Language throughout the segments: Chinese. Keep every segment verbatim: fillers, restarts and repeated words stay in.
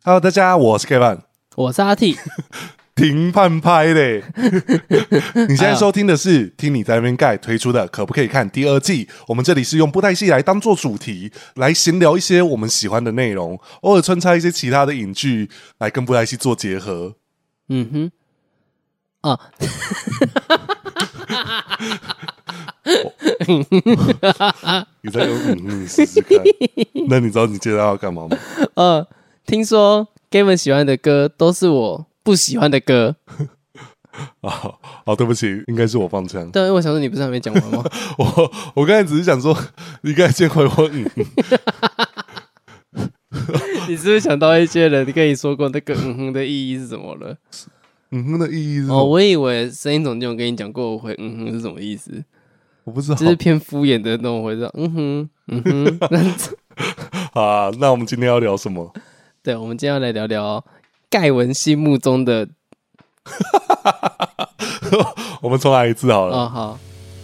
Hello， 大家，我是 Kevin， 我是阿 T。 停判拍嘞！你现在收听的是听你在那边盖推出的可不可以看第二季？我们这里是用布袋戏来当做主题，来闲聊一些我们喜欢的内容，偶尔穿插一些其他的影剧来跟布袋戏做结合。 嗯哼，啊， 你再用嗯哼试试看。那你知道你接下来要干嘛吗？ 呃，听说 Gavin 喜欢的歌都是我不喜欢的歌。 啊，好，对不起，应该是我放枪。 对，因为我想说你不是还没讲完吗？ 我我刚才只是想说，你刚才先回我嗯哼。 你是不是想到一些人跟你说过那个嗯哼的意义是什么了？ 嗯哼的意义是什么？ 哦，我以为声音总监有跟你讲过我回嗯哼是什么意思， 我不知道， 就是偏敷衍的那种回答。嗯哼，嗯哼。 好啊，那我们今天要聊什么？ 对，我们今天要来聊聊盖文心目中的。 我们重来一次好了。 哦，好。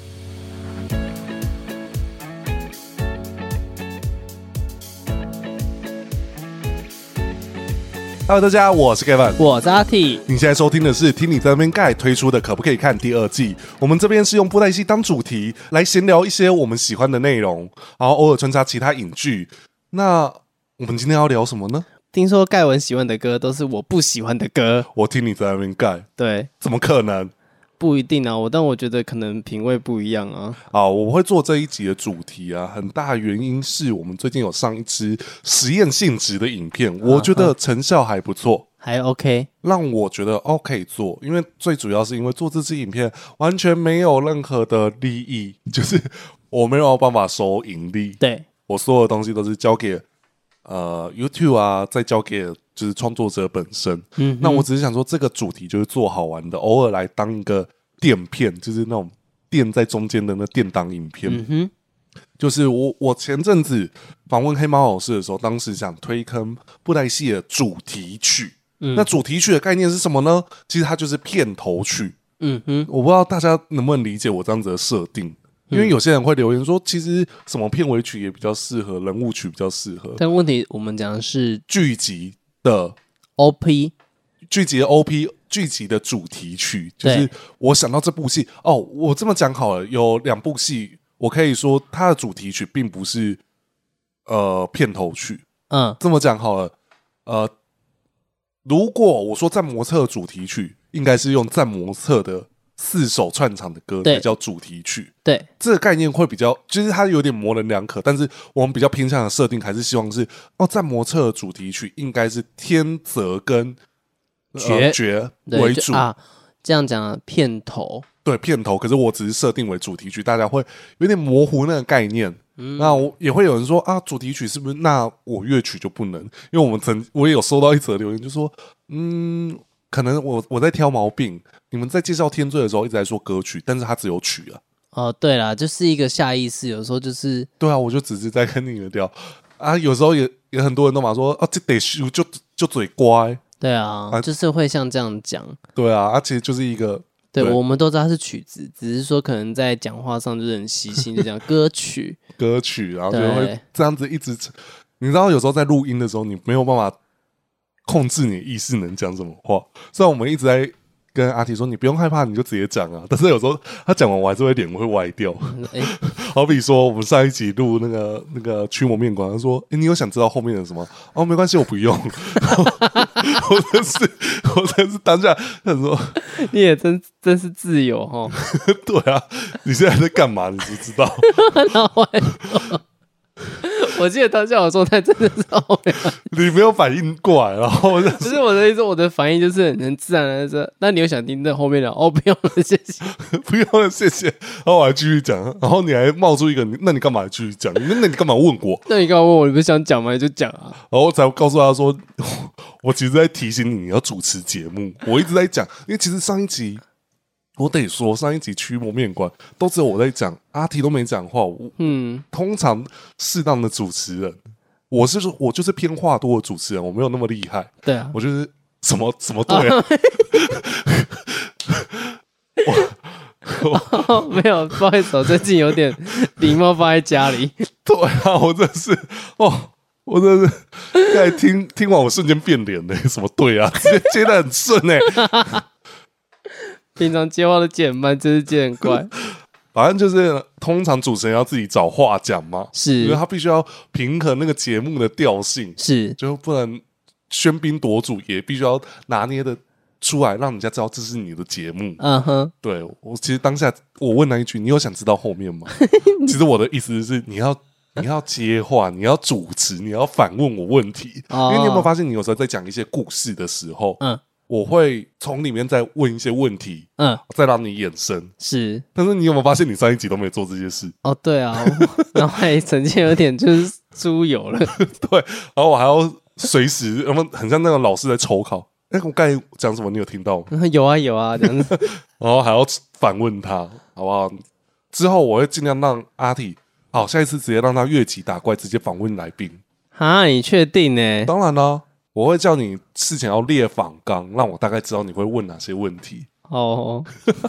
Hello， 大家，我是 Kevin， 我是阿 T。 你现在收听的是听你在那边盖推出的可不可以看第二季？我们这边是用布袋戏当主题来闲聊一些我们喜欢的内容，然后偶尔穿插其他影剧。那我们今天要聊什么呢？ 听说盖文喜欢的歌都是我不喜欢的歌。 我听你在那边盖， 对， 怎么可能？ 不一定啊，我但我觉得可能品味不一样啊。 好，我会做这一集的主题啊，很大原因是我们最近有上一支实验性质的影片，我觉得成效还不错， 还 OK， 让我觉得 OK 做。因为最主要是因为做这支影片完全没有任何的利益，就是我没有办法收盈利， 对， 我所有的东西都是交给呃 YouTube 啊，再交给就是创作者本身。嗯，那我只是想说，这个主题就是做好玩的，偶尔来当一个垫片，就是那种垫在中间的那垫档影片。嗯哼，就是我我前阵子访问黑猫老师的时候，当时想推坑布袋戏的主题曲。嗯，那主题曲的概念是什么呢？其实它就是片头曲。嗯哼，我不知道大家能不能理解我这样子的设定。因为有些人会留言说，其实什么片尾曲也比较适合，人物曲比较适合。 但问题我们讲的是剧集的 O P， 剧集的 O P， 剧集的主题曲，就是我想到这部戏哦。我这么讲好了，有两部戏，我可以说它的主题曲并不是呃片头曲。嗯，这么讲好了，呃，如果我说战魔策的主题曲，应该是用战魔策的四首串场的歌才叫主题曲。 对， 这个概念会比较，就是它有点模棱两可，但是我们比较偏向的设定还是希望是哦，战魔策的主题曲应该是天泽跟绝绝为主啊。这样讲片头， 对片头，可是我只是设定为主题曲，大家会有点模糊那个概念。嗯，那我也会有人说啊，主题曲是不是？那我乐曲就不能？因为我们曾我也有收到一则留言，就说嗯。可能我我在挑毛病，你们在介绍天罪的时候一直在说歌曲，但是它只有曲啊。 哦，对啦，就是一个下意识，有时候就是对啊，我就只是在跟你们聊啊，有时候也也很多人都嘛说啊，这得修就就嘴乖， 对啊，啊就是会像这样讲， 对啊，啊其实就是一个， 对, 对我们都知道它是曲子，只是说可能在讲话上就是很习性，就讲歌曲歌曲，然后就会这样子一直，你知道有时候在录音的时候，你没有办法控制你的意识能讲什么话，虽然我们一直在跟阿提说你不用害怕，你就直接讲啊，但是有时候他讲完我还是会脸会歪掉。欸、好比说我们上一集录那个那个驱魔面馆，他说、欸、你有想知道后面的什么？哦，没关系，我不用。我真是我真是当下他说你也真真是自由齁。 对啊，你现在在干嘛？你不知道。 我记得当下我状态真的是后面， 你没有反应过来，然后就不是我的意思，我的反应就是很自然的说，那你有想听在后面的？哦，不用了，谢谢， 不用了，谢谢。然后我还继续讲，然后你还冒出一个，那你干嘛继续讲？那你干嘛问我？ 那你干嘛问我？你不是想讲吗？你就讲啊。 然后我才告诉他说，我其实在提醒你，你要主持节目。我一直在讲，因为其实上一集。我得说，上一集驱魔面馆都只有我在讲，阿提都没讲话。嗯，通常适当的主持人，我是说，我就是偏话多的主持人，我没有那么厉害。 对啊， 我就是什么什么对啊。 我哦、没有，不好意思，我最近有点礼貌放在家里。 对啊，我真的是哦， 我真的是刚才听听完，我瞬间变脸呢、欸。什么对啊，直接接的很顺哎、欸。 平常接话都接很慢，这次接很快。 反正就是通常主持人要自己找话讲嘛， 是因为他必须要平衡那个节目的调性， 是就不能喧宾夺主，也必须要拿捏的出来，让人家知道这是你的节目。 嗯哼， 对，我其实当下我问那一句，你有想知道后面吗？其实我的意思是你要你要接话，你要主持，你要反问我问题， 哦、 因为你有没有发现，你有时候在讲一些故事的时候，嗯。我会从里面再问一些问题，嗯，再让你衍生。 是， 但是你有没有发现，你上一集都没做这些事？ 哦，对啊，然后还曾经有点就是猪油了。 对，然后我还要随时，然后很像那个老师在抽考。哎、欸，我刚才讲什么？你有听到吗？ 有啊，有啊，这样子。 然后还要反问他，好不好？之后我会尽量让阿体，好，下一次直接让他越级打怪，直接访问来宾。 哈，你确定呢？ 当然啦。我会叫你事前要列访纲，让我大概知道你会问哪些问题。 哦，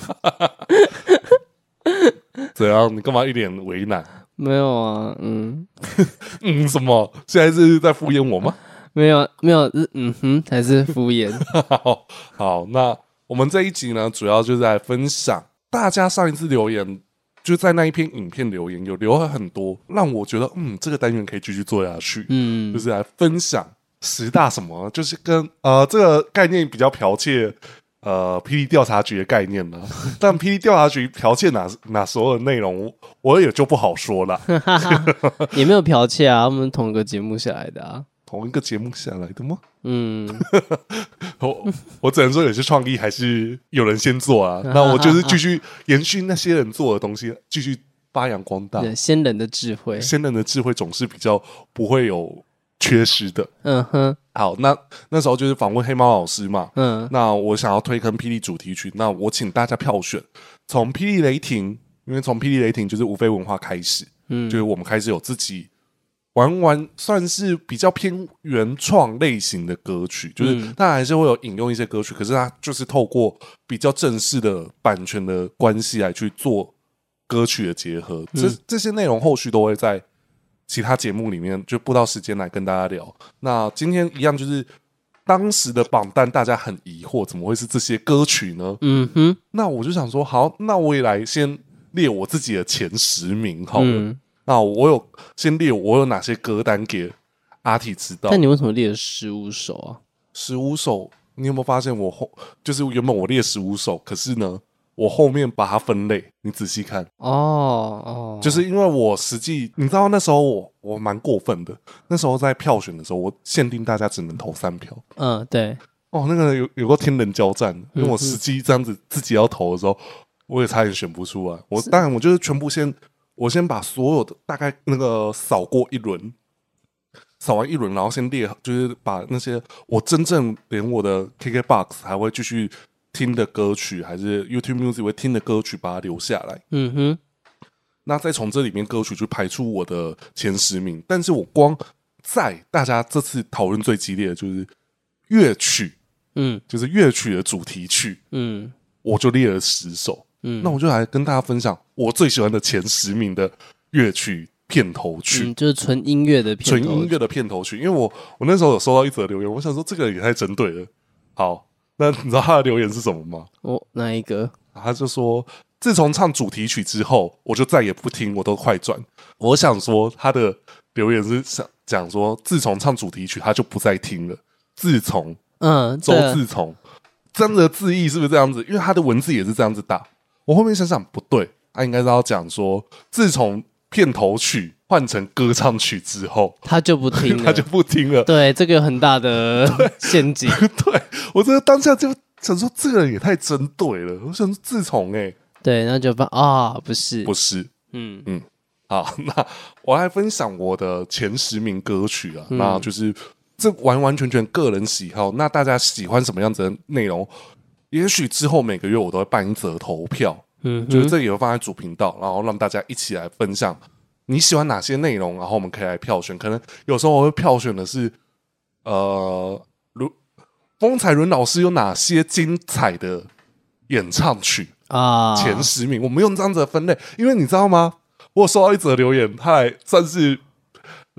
怎样？你干嘛一脸为难？ 没有啊，嗯嗯，什么？现在是在敷衍我吗？ 没有，没有，嗯哼，才是敷衍。 好, 好，那我们这一集呢，主要就是在分享大家上一次留言，就在那一篇影片留言有留了很多，让我觉得嗯，这个单元可以继续做下去。嗯，就是来分享。十大什么？就是跟呃这个概念比较剽窃，呃霹雳调查局的概念呢。但霹雳调查局剽窃哪哪所有的内容，我也就不好说了。 也没有剽窃啊，我们同一个节目下来的啊， 同一个节目下来的吗？ 嗯， 我我只能说有些创意还是有人先做啊。那我就是继续延续那些人做的东西，继续发扬光大。 先人的智慧， 先人的智慧总是比较不会有缺失的。嗯哼，好，那那时候就是访问黑猫老师嘛。嗯，那我想要推坑霹雳主题曲，那我请大家票选，从霹雳雷霆，因为从霹雳雷霆就是无非文化开始，嗯，就是我们开始有自己玩玩，算是比较偏原创类型的歌曲，就是当然还是会有引用一些歌曲，可是它就是透过比较正式的版权的关系来去做歌曲的结合，这这些内容后续都会在其他节目里面就不到时间来跟大家聊。那今天一样就是当时的榜单，大家很疑惑，怎么会是这些歌曲呢？嗯哼，那我就想说，好，那我也来先列我自己的前十名好了。嗯、那我有先列我有哪些歌单给阿体知道。 但你为什么列了十五首啊？ 十五首，你有没有发现我后就是原本我列十五首，可是呢？我后面把它分类，你仔细看哦哦，就是因为我实际你知道那时候我我蛮过分的，那时候在票选的时候，我限定大家只能投三票。 嗯，对。 哦，那个有有个天人交战，因为我实际这样子自己要投的时候，我也差点选不出来。我当然我就是全部先我先把所有的大概那个扫过一轮，扫完一轮，然后先列，就是把那些我真正连我的 K K B O X 还会继续听的歌曲，还是 YouTube Music 会听的歌曲，把它留下来。嗯哼，那再从这里面歌曲去排出我的前十名。但是我光在大家这次讨论最激烈的就是乐曲，嗯，就是乐曲的主题曲，嗯，我就列了十首。嗯，那我就来跟大家分享我最喜欢的前十名的乐曲片头曲， 嗯、就是纯音乐的片头曲， 纯音乐的片头曲。因为我我那时候有收到一则留言，我想说这个也太针对了。好。那你知道他的留言是什么吗？ 哦，哪一个？ 他就说，自从唱主题曲之后，我就再也不听，我都快转。我想说，他的留言是想讲说，自从唱主题曲，他就不再听了。自从，嗯，周自从，真的字义是不是这样子？因为他的文字也是这样子打。我后面想想不对，他应该是要讲说，自从片头曲换成歌唱曲之后， 他就不听了， 他就不听了。 对，这个有很大的陷阱。 对，我真的当下就想说，这个人也太针对了。我想说，自从哎、欸， 对，那就发啊、哦，不是， 不是，嗯嗯。好，那我来分享我的前十名歌曲啊，嗯、那就是这完完全全个人喜好。那大家喜欢什么样子的内容？也许之后每个月我都会办一则投票，嗯，就是这也会放在主频道，然后让大家一起来分享。你喜欢哪些内容？然后我们可以来票选。可能有时候我会票选的是，呃，风采伦老师有哪些精彩的演唱曲啊？前十名，我们用这样子的分类，因为你知道吗？我有收到一则留言，他来算是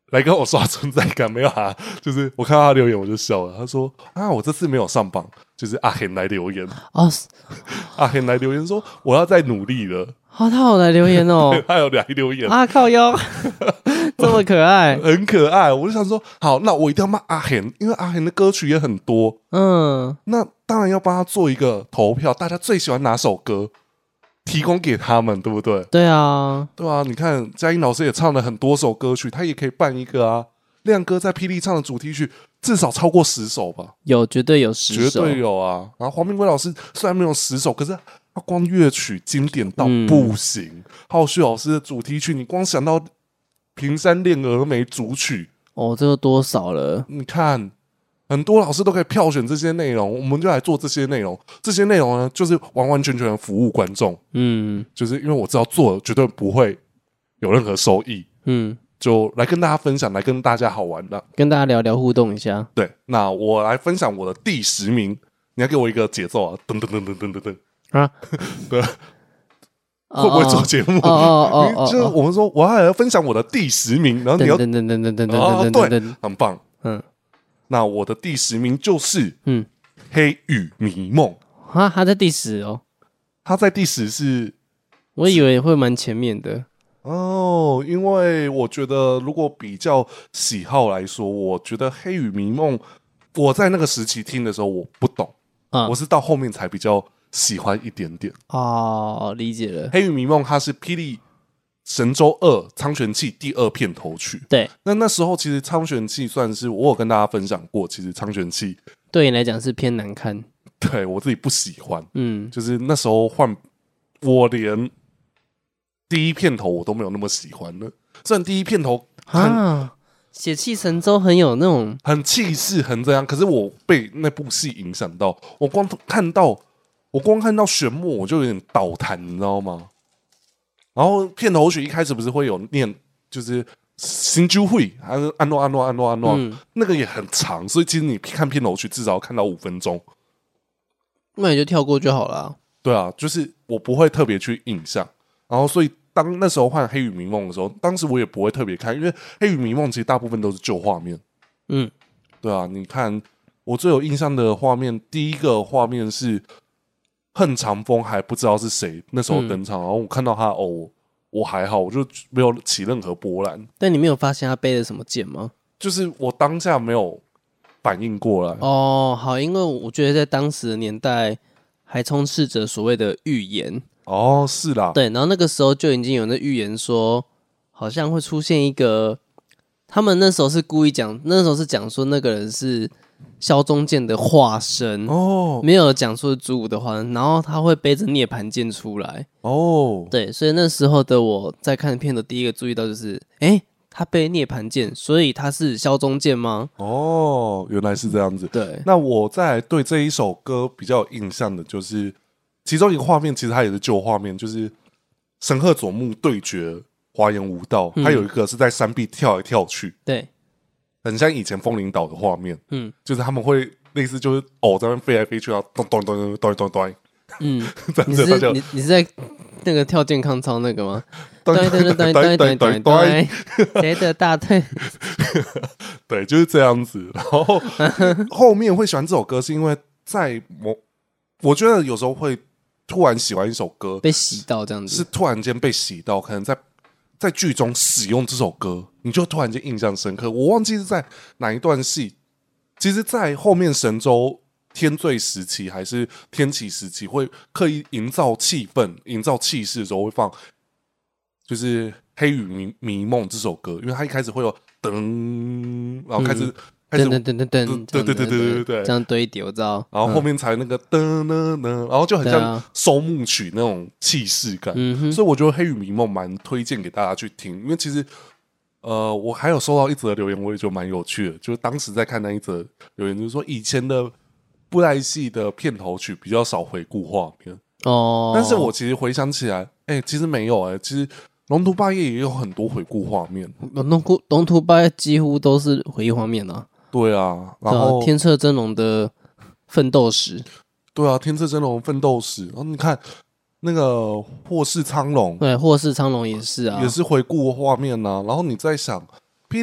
来跟我刷存在感，没有啊？就是我看到他留言我就笑了，他说啊，我这次没有上榜，就是阿hen来留言哦， 阿hen来留言说我要再努力了。 好、哦，他有来留言哦， 他有来留言啊，靠腰，这么可爱， 很可爱。我就想说，好，那我一定要骂阿hen因为阿hen的歌曲也很多，嗯，那当然要帮他做一个投票，大家最喜欢哪首歌？提供给他们，对不对？ 对啊， 对啊，你看嘉音老师也唱了很多首歌曲，他也可以办一个啊。亮哥在霹雳唱的主题曲至少超过十首吧？ 有，绝对有十首， 绝对有啊。然后黄明辉老师虽然没有十首，可是他光乐曲经典到不行。嗯、浩旭老师的主题曲，你光想到《平山恋峨眉》主曲， 哦，这个多少了？ 你看。很多老师都可以票选这些内容，我们就来做这些内容。这些内容呢，就是完完全全的服务观众。嗯，就是因为我知道做绝对不会有任何收益。嗯，就来跟大家分享，来跟大家好玩的， 跟大家聊聊互动一下。 对，那我来分享我的第十名，你要给我一个节奏啊，噔噔噔噔噔噔噔啊，对，会不会做节目？哦哦哦，就是我们说我要来分享我的第十名，然后你要噔噔噔噔噔噔噔，对，很棒，嗯。那我的第十名就是嗯，黑羽迷梦啊，他在第十哦， 他在第十是， 我以为会蛮前面的哦，因为我觉得如果比较喜好来说，我觉得黑羽迷梦，我在那个时期听的时候我不懂，嗯，我是到后面才比较喜欢一点点哦，理解了。 黑羽迷梦它是霹雳神州二苍玄气第二片头曲， 对， 那那时候其实苍玄气算是我有跟大家分享过，其实苍玄气对你来讲是偏难看， 对我自己不喜欢，嗯，就是那时候换我连第一片头我都没有那么喜欢了，虽然第一片头啊，血气神州很有那种很气势，很这样，可是我被那部戏影响到，我光看到我光看到玄墨我就有点倒弹，你知道吗？然后片头曲一开始不是会有念，就是新聚会，还是安诺安诺安诺安诺，嗯、那个也很长，所以其实你看片头曲至少要看到五分钟， 那你就跳过就好了。 对啊，就是我不会特别去印象，然后所以当那时候换黑羽迷梦的时候，当时我也不会特别看，因为黑羽迷梦其实大部分都是旧画面，嗯，对啊，你看我最有印象的画面，第一个画面是。恨长风还不知道是谁那时候登场，嗯、然后我看到他哦，我还好，我就没有起任何波澜。 但你没有发现他背了什么剑吗？ 就是我当下没有反应过来。 哦，好，因为我觉得在当时的年代还充斥着所谓的预言。 哦，是啦， 对，然后那个时候就已经有那预言说，好像会出现一个，他们那时候是故意讲，那时候是讲说那个人是。萧中剑的化身哦，没有讲出主武的化身，然后他会背着涅槃剑出来哦，对，所以那时候的我在看片的第一个注意到就是，哎，他背涅槃剑，所以他是萧中剑吗？ 哦，原来是这样子。 对， 那我在对这一首歌比较有印象的就是其中一个画面，其实它也是旧画面，就是神鹤佐木对决华严无道，它、嗯、有一个是在山壁跳来跳去， 对。 很像以前风铃岛的画面，嗯，就是他们会类似就是偶在那边飞来飞去啊，咚咚咚咚咚咚，嗯， 你是你你是在那个跳健康操那个吗？对对对对对对对对，谁的大腿？ 对，就是这样子。然后后面会喜欢这首歌，是因为在某，我觉得有时候会突然喜欢一首歌， 被洗到这样子， 是突然间被洗到，可能在。在剧中使用这首歌，你就突然间印象深刻。我忘记是在哪一段戏，其实，在后面神州天罪时期还是天启时期，会刻意营造气氛、营造气势的时候，会放就是《黑羽迷迷梦》这首歌，因为它一开始会有噔，然后开始。嗯噔噔噔噔噔， 对对对对对对， 这样堆叠我知道， 然后后面才那个噔噔噔，然后就很像收幕曲那种气势感，嗯、所以我觉得《黑羽迷梦》蛮推荐给大家去听，因为其实呃，我还有收到一则留言，我也觉得蛮有趣的，就是当时在看那一则留言，就是说以前的布袋戏的片头曲比较少回顾画面哦，但是我其实回想起来，哎、欸，其实没有哎、欸，其实。龙图霸业也有很多回顾画面， 龙图龙图霸业几乎都是回忆画面啊。 对啊，然后、 啊、天策真龙的奋斗史， 对啊，天策真龙奋斗史。然后你看那个霍氏苍龙， 对，霍氏苍龙也是啊， 也是回顾画面啊。然后你在想，霹雳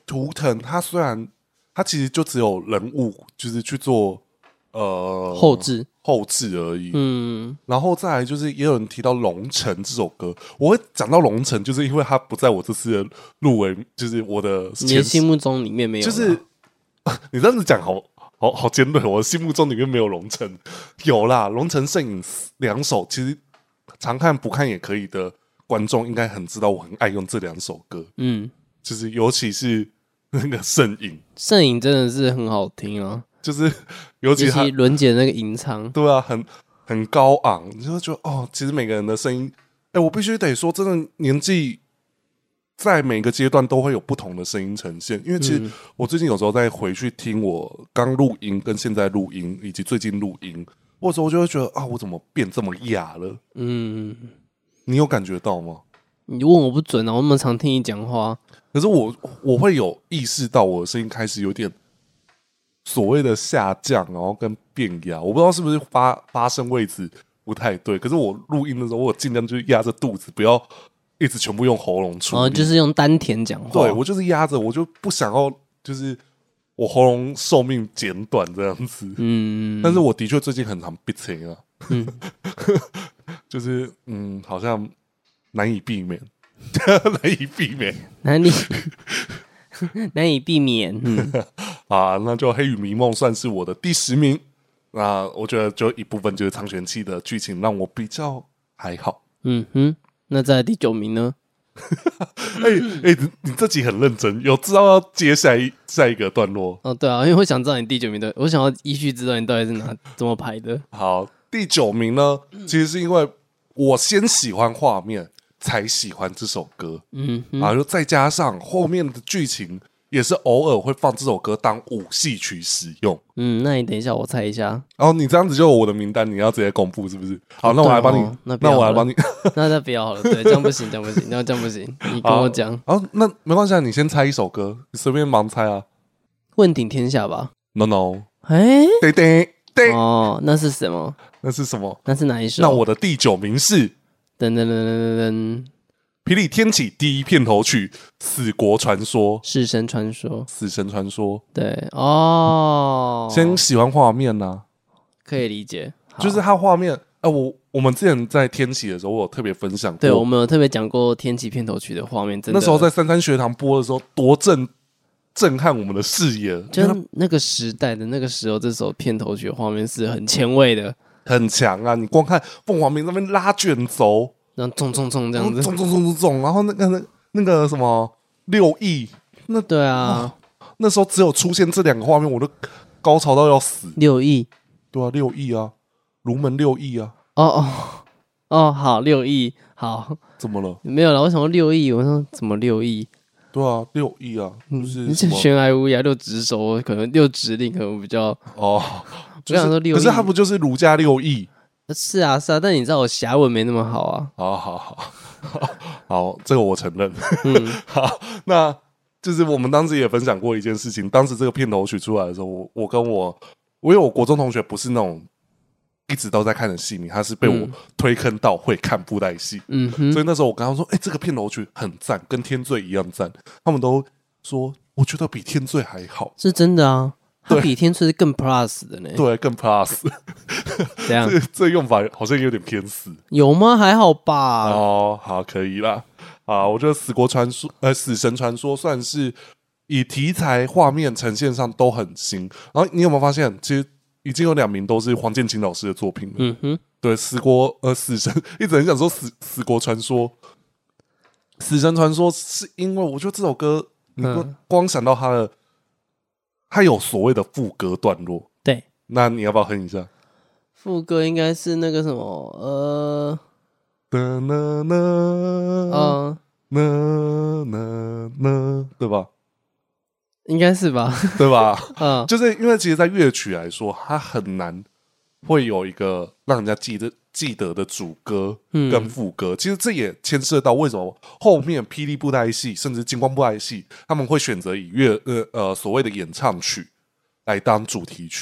图腾它虽然它其实就只有人物，就是去做呃后置后置而已。 嗯， 然后再来就是也有人提到《龙城》这首歌，我会讲到《龙城》，就是因为它不在我这次的入围，就是我的你的心目中里面没有， 就是你这样子讲好好好尖锐，我的心目中里面没有《龙城》，有啦，《龙城摄影》两首，其实常看不看也可以的观众应该很知道我很爱用这两首歌， 嗯， 就是尤其是那个《摄影》， 摄影真的是很好听啊， 就是尤其他伦姐那个吟唱， 对啊，很很高昂，你就会觉得哦，其实每个人的声音，哎，我必须得说，真的年纪在每个阶段都会有不同的声音呈现。因为其实我最近有时候在回去听我刚录音、跟现在录音以及最近录音，或者我就会觉得啊，我怎么变这么哑了？嗯，你有感觉到吗？ 你问我不准啊，我那么常听你讲话， 可是我我会有意识到我的声音开始有点所谓的下降，然后跟变哑，我不知道是不是发发声位置不太对。可是我录音的时候，我尽量就是压着肚子，不要一直全部用喉咙处理， 哦，就是用丹田讲话。 对，我就是压着，我就不想要，就是我喉咙寿命减短这样子。嗯，但是我的确最近很常闭嘴啊，嗯，就是嗯，好像难以避免，难以避免， 难以难以避免。嗯， 啊，那就《黑雨迷梦》算是我的第十名。那我觉得就一部分就是苍玄期的剧情让我比较还好。 嗯哼，那在第九名呢？ 哎哎、欸欸，你这集很认真，有知道要接下一下一个段落？ 哦，对啊，因为我想知道你第九名的，我想要依序知道你到底是哪怎么排的。 好，第九名呢，其实是因为我先喜欢画面，才喜欢这首歌。嗯，然后就再加上后面的剧情。也是偶尔会放这首歌当舞戏曲使用。 嗯，那你等一下，我猜一下。 然后你这样子就有我的名单，你要直接公布是不是？好，那我来帮你。 哦、那那我来帮你。 那再不要好了，对，这样不行，这样不行，那这样不行。你跟我讲。 哦，那没关系，你先猜一首歌，你随便盲猜啊。 问鼎天下吧 ？No No。 哎， 对对对。 哦，那是什么？ 那是什么？ 那是哪一首？ 那我的第九名是。 噔噔噔噔噔噔。 霹雳天启第一片头曲《死国传说》， 死神传说， 死神传说， 对哦。 先喜欢画面呐、啊， 可以理解， 就是它画面。呃，我我们之前在天启的时候，我有特别分享过， 对我们有特别讲过天启片头曲的画面，真的那时候在三三学堂播的时候，多震震撼我们的视野， 就那个时代的那个时候，这首片头曲的画面是很前卫的， 很强啊！你光看凤凰鸣那边拉卷轴。 然后冲冲冲这样子， 冲冲冲冲冲，然后那个那那个什么六亿，那对啊、 哦，那时候只有出现这两个画面，我都高潮到要死。 六亿， 对啊，六亿啊，卢门六亿啊。 哦哦哦，好，六亿，好， 怎么了？ 没有了，为什么六亿？我说怎么六亿？ 对啊，六亿啊，就是你这悬崖无崖六指手，可能六指令可能比较哦。 我想说六亿， 可是他不就是儒家六亿？ 是啊是啊，但你知道我侠文没那么好啊。 好好好好，好，这个我承认。嗯，好，那就是我们当时也分享过一件事情。当时这个片头曲出来的时候，我我跟我，我有我国中同学不是那种一直都在看的戏迷，他是被我推坑到会看布袋戏。嗯哼，所以那时候我跟他说：“哎、欸，这个片头曲很赞，跟天罪一样赞。”他们都说：“我觉得比天罪还好。” 是真的啊。它比天罪是更 plus 的呢， 对，更 plus。 这样， 这这用法好像有点偏死， 有吗？还好吧。 哦，好，可以啦。啊，我觉得《死国传说》呃，《死神传说》算是以题材、画面呈现上都很新。然后你有没有发现，其实已经有两名都是黄建清老师的作品了？嗯哼，对，死国呃，死神一直很想说死《死国传说》，《死神传说》是因为我觉得这首歌，你光想到它的。它有所谓的副歌段落， 对， 那你要不要哼一下？ 副歌应该是那个什么，呃， 呢呢呢，嗯，呢呢呢，对吧？ 应该是吧， 对吧？ 嗯， 就是因为其实，在乐曲来说，它很难会有一个让人家记得记得的主歌跟副歌。嗯、其实这也牵涉到为什么后面霹雳布袋戏甚至金光布袋戏他们会选择以乐呃呃所谓的演唱曲来当主题曲，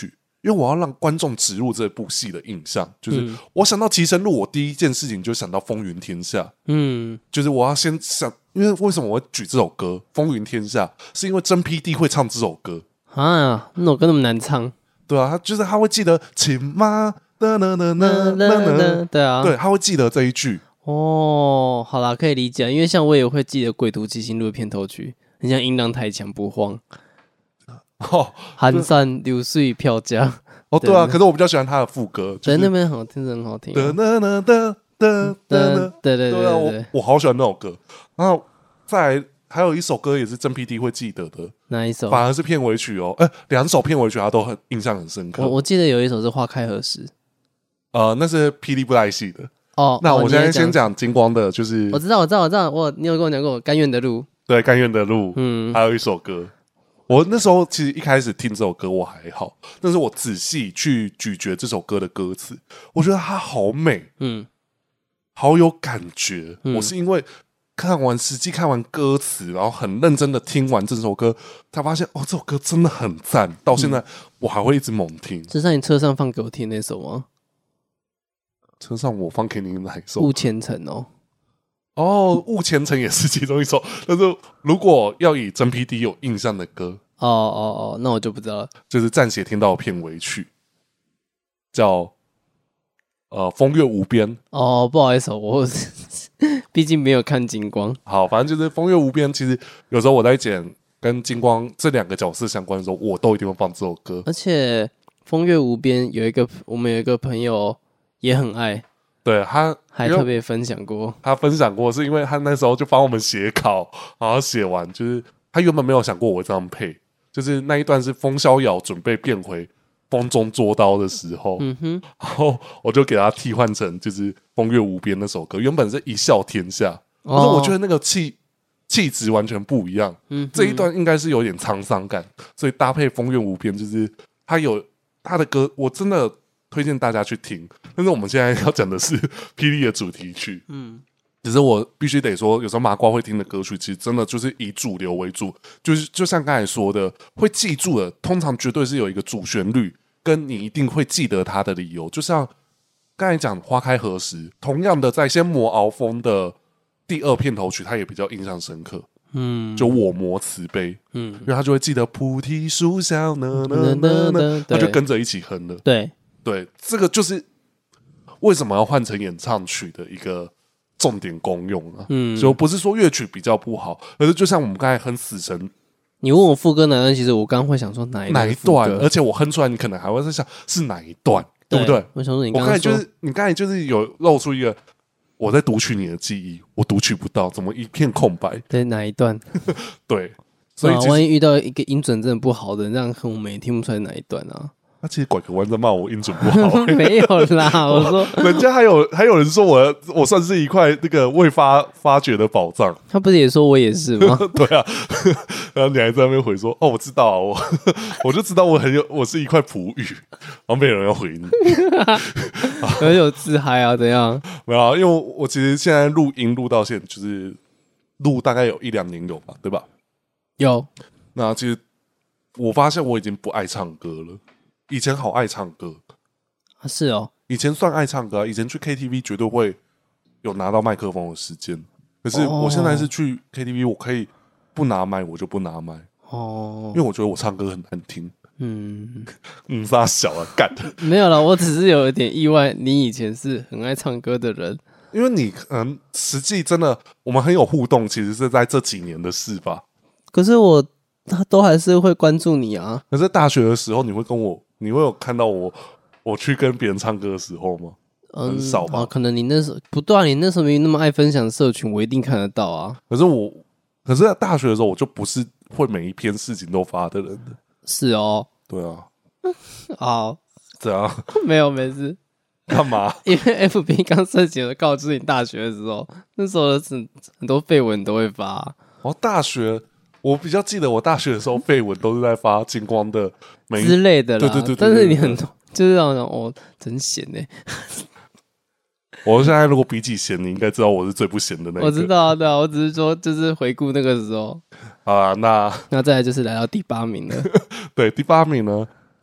因为我要让观众植入这部戏的印象，就是我想到《寄生录》，我第一件事情就想到《风云天下》。嗯，就是我要先想，因为为什么我会举这首歌《风云天下》，是因为真 P D 会唱这首歌啊，那首歌那么难唱。 对啊，他就是他会记得亲妈的呢呢呢呢， 对啊， 对，他会记得这一句。 哦，好啦，可以理解，因为像我也会记得《鬼徒寄生录》的片头曲，很像音浪太强不慌。哦，寒山流水飘家。 哦，对啊，可是我比较喜欢他的副歌， 对，那边好听，真很好听。 对对对对对对对对，我我好喜欢那首歌。然后再来还有一首歌也是真 P D 会记得的， 哪一首？ 反而是片尾曲哦，呃，两首片尾曲他都很印象很深刻。 我我记得有一首是《花开何时》， 呃，那是霹雳布袋戏的。 哦， 那我现在先讲金光的，就是我知道，我知道，我知道，我你有跟我讲过《甘愿的路》， 对，《甘愿的路》，嗯，还有一首歌。我那时候其实一开始听这首歌我还好，但是我仔细去咀嚼这首歌的歌词，我觉得它好美，嗯，好有感觉。嗯、我是因为看完实际看完歌词，然后很认真的听完这首歌，才发现哦，这首歌真的很赞。到现在我还会一直猛听。 是在你车上放给我听那首吗？ 车上我放给你哪一首？ 雾前尘哦。 哦，雾前尘也是其中一首，但是如果要以真 P D 有印象的歌， 哦哦哦，那我就不知道了。 就是暂且听到的片尾曲，叫呃风月无边。 哦，不好意思，我毕竟没有看金光。 好，反正就是风月无边。其实有时候我在剪跟金光这两个角色相关的时候，我都一定会放这首歌。 而且风月无边有一个，我们有一个朋友也很爱。 对他还特别分享过， 他分享过是因为他那时候就帮我们写稿，然后写完就是他原本没有想过我会这样配，就是那一段是风逍遥准备变回风中捉刀的时候，嗯哼，然后我就给他替换成就是风月无边那首歌，原本是一笑天下，可是我觉得那个气气质完全不一样，嗯，这一段应该是有点沧桑感，所以搭配风月无边，就是他有他的歌，我真的推荐大家去听。但是我们现在要讲的是霹雳的主题曲，嗯，只是我必须得说，有时候麻瓜会听的歌曲，其实真的就是以主流为主，就是就像刚才说的，会记住的，通常绝对是有一个主旋律，跟你一定会记得它的理由。就像刚才讲《花开何时》，同样的，在《仙魔鳌峰》的第二片头曲，它也比较印象深刻。嗯，就我魔慈悲，嗯，因为他就会记得菩提树下呢呢呢呢，他就跟着一起哼了。 对对，这个就是为什么要换成演唱曲的一个重点功用啊。嗯，就不是说乐曲比较不好，而是就像我们刚才哼死神， 你问我副歌哪段，其实我刚刚会想说哪一哪一段，而且我哼出来，你可能还会在想是哪一段，对不对？ 我想说你刚才就是你刚才就是有露出一个。我在读取你的记忆，我读取不到，怎么一片空白？ 对，哪一段？ 对，所以、 啊、万一遇到一个音准真的不好的，这样我们也听不出来哪一段啊。 他其实拐个弯在骂我音准不好、 欸，没有啦，我说人家还有还有人说我我算是一块那个未发发掘的宝藏。 他不是也说我也是吗？ 对啊，然后你还在那边回说哦，我知道啊，我我就知道我很有，我是一块璞玉，然后没有人要回你， 很有自嗨啊，怎样？ 没有、啊，因为 我, 我其实现在录音录到现在就是录大概有一两年有吧，对吧？ 有。 那其实我发现我已经不爱唱歌了。以前好爱唱歌、 啊、是哦， 以前算爱唱歌、啊，以前去 K T V 绝对会有拿到麦克风的时间。可是我现在是去 K T V， 我可以不拿麦，我就不拿麦哦，因为我觉得我唱歌很难听。嗯嗯，傻小啊，干没有啦，我只是有一点意外，你以前是很爱唱歌的人， 因为你可能实际真的我们很有互动，其实是在这几年的事吧。 可是我都还是会关注你啊。 可是大学的时候，你会跟我。你会有看到我我去跟别人唱歌的时候吗？嗯、很少吧、 啊。可能你那时候不对、啊，你那时候没那么爱分享社群，我一定看得到啊。 可是我，可是在大学的时候，我就不是会每一篇事情都发的人。 是哦。 对啊。 好。 怎样？ 没有，没事。 干嘛？ 因为 F B 刚申请的告知你大学的时候，那时候很很多废文都会发、啊。 哦，大学。我比较记得我大学的时候废文都是在发金光的每之类的啦， 对对 对, 对, 对, 对， 但是你很多就是让人哦，真闲呢、欸。 我现在如果比起闲，你应该知道我是最不闲的那个。 我知道啊，对啊，我只是说就是回顾那个时候啊，那那再来就是来到第八名了。 对，第八名呢，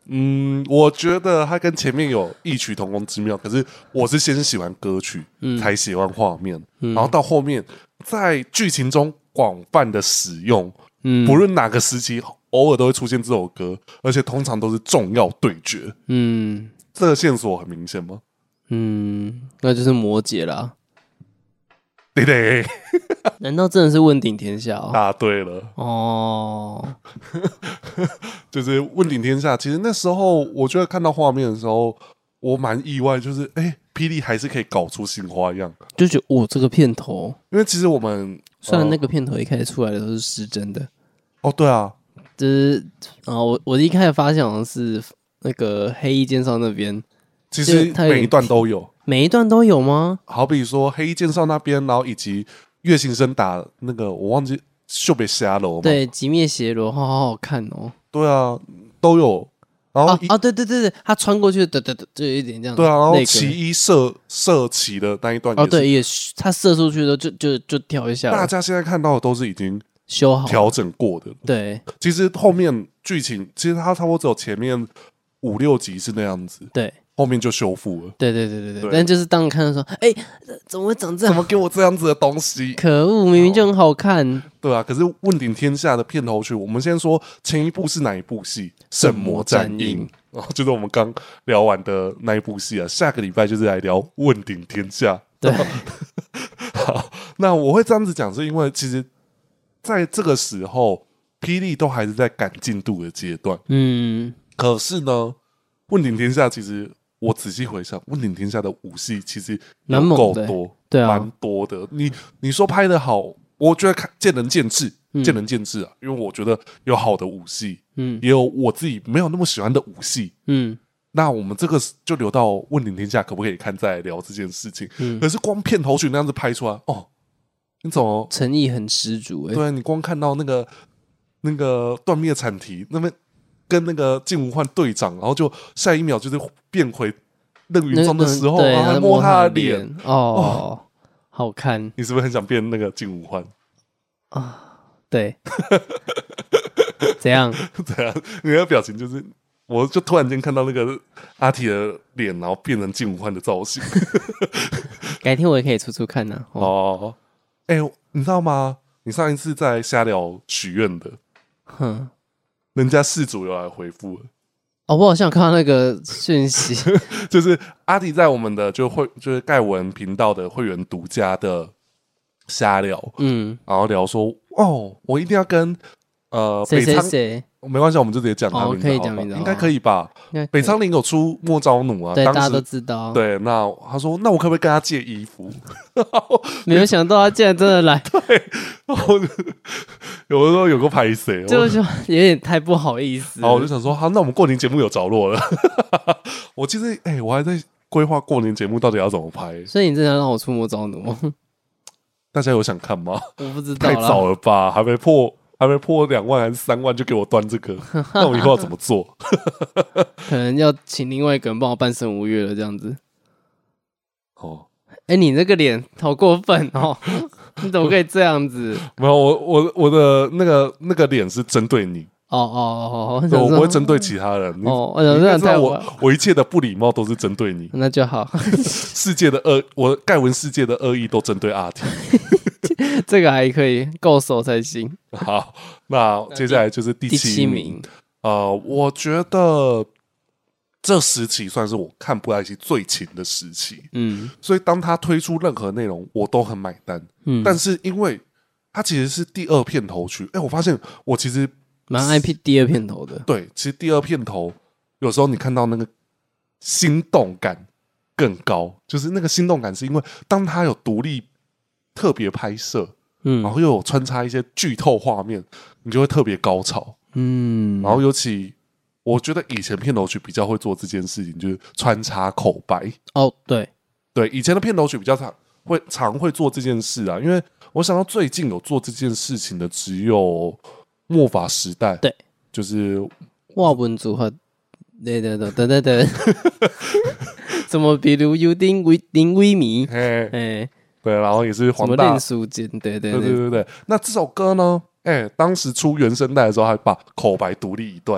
嗯，我觉得它跟前面有异曲同工之妙，可是我是先喜欢歌曲，嗯、才喜欢画面，嗯、然后到后面在剧情中广泛的使用，嗯，不论哪个时期，偶尔都会出现这首歌，而且通常都是重要对决，嗯，这个线索很明显吗？ 嗯，那就是魔戒啦。 对对， 难道真的是问鼎天下、哦？ 答对了哦，就是问鼎天下。其实那时候我觉得看到画面的时候，我蛮意外，就是哎，霹雳还是可以搞出新花样， 就觉得哦，这个片头， 因为其实我们虽然那个片头一开始出来的都是失真的， 哦，对啊， 就是啊，我我一开始发现好像是那个黑衣剑少那边， 其实每一段都有。 每一段都有吗？ 好比说黑衣剑少那边，然后以及月行生打那个我忘记秀北峡楼， 对，极灭邪罗，好好好看哦。 对啊，都有。然后啊, 啊，对对对对，他穿过去，对对对，就有一点这样。 对啊，然后奇一射射旗的那一段也是， 哦，对，也他射出去的就就就跳一下。 大家现在看到的都是已经修好、 调整过的。 对， 其实后面剧情其实它差不多只有前面五六集是那样子。 对。 后面就修复了， 对对对对 对, 对，但就是当你看的时候，哎、欸，怎么会长这样？ 怎么给我这样子的东西？ 可恶，明明就很好看。 对啊，可是《问鼎天下》的片头曲，我们先说前一部是哪一部戏？《圣魔战印》哦，就是我们刚聊完的那一部戏啊。下个礼拜就是来聊《问鼎天下》。 对， 好，那我会这样子讲，是因为其实在这个时候，霹雳都还是在赶进度的阶段。嗯，可是呢，《问鼎天下》其实。我仔细回想，《问鼎天下》的武戏其实有够多， 对啊， 蛮多的。你你说拍的好，我觉得看见仁见智，嗯、见仁见智啊。因为我觉得有好的武戏，嗯，也有我自己没有那么喜欢的武戏，嗯。那我们这个就留到《问鼎天下》可不可以看再来聊这件事情？嗯，可是光片头曲那样子拍出来，哦，你怎么诚意很十足、欸？ 对啊，你光看到那个那个断灭惨题那边。跟那个静无患对掌，然后就下一秒就是变回任云宗的时候，然后还摸他的脸， 哦，哦好看。 你是不是很想变那个静无患啊？对，怎样？ 怎样？你的表情就是，我就突然间看到那个阿提的脸，然后变成静无患的造型。 改天我也可以出出看呢、啊。 哦，哎、欸，你知道吗？你上一次在瞎聊许愿的，哼。人家事主有来回复了哦，我好像有看到那个讯息， 就是阿迪在我们的就会就是盖文频道的会员独家的瞎聊，嗯，然后聊说哦，我一定要跟呃谁谁谁， 没关系，我们就直接讲他名字， 可以讲名字， 应该可以吧？北昌林有出莫招弩啊， 对， 当时大家都知道。 对，那他说，那我可不可以跟他借衣服？ 没有想到他竟然真的来， 对，然后有的时候有个拍谁， 就就有点太不好意思。 然后我就想说，好，那我们过年节目有着落了。我其实哎、欸，我还在规划过年节目到底要怎么拍， 所以你真的要让我出莫招弩吗？ 大家有想看吗？ 我不知道， 太早了吧，还没破。还没破两万还是三万就给我端这个，那我以后要怎么做？ 可能要请另外一个人帮我办神无月了，这样子。 哦， 哎、欸，你这个脸好过分哦！你怎么可以这样子？ 没有，我我我的那个那个脸是针对你。 哦哦哦，我不会针对其他人。 哦，我想知道我我一切的不礼貌都是针对你， 那就好。 世界的恶，我盖文世界的恶意都针对阿提。 这个还可以够熟才行。 好，那接下来就是第七名。 第七名呃，我觉得这时期算是我看布袋戏最勤的时期。嗯，所以当他推出任何内容，我都很买单。嗯，但是因为他其实是第二片头曲，哎、欸，我发现我其实蛮爱第二片头的。 对，其实第二片头有时候你看到那个心动感更高，就是那个心动感是因为当他有独立。特别拍摄，嗯，然后又有穿插一些剧透画面，你就会特别高潮，嗯，然后尤其我觉得以前片头曲比较会做这件事情，就是穿插口白。 哦，对对，以前的片头曲比较常会常会做这件事啊，因为我想到最近有做这件事情的只有末法时代， 对， 就是哇文组合，对对对对对对，怎么比如有丁威丁威迷，哎哎。 对，然后也是黄大练书间，对对对对对对。那这首歌呢？哎、欸，当时出原声带的时候，还把口白独立一段。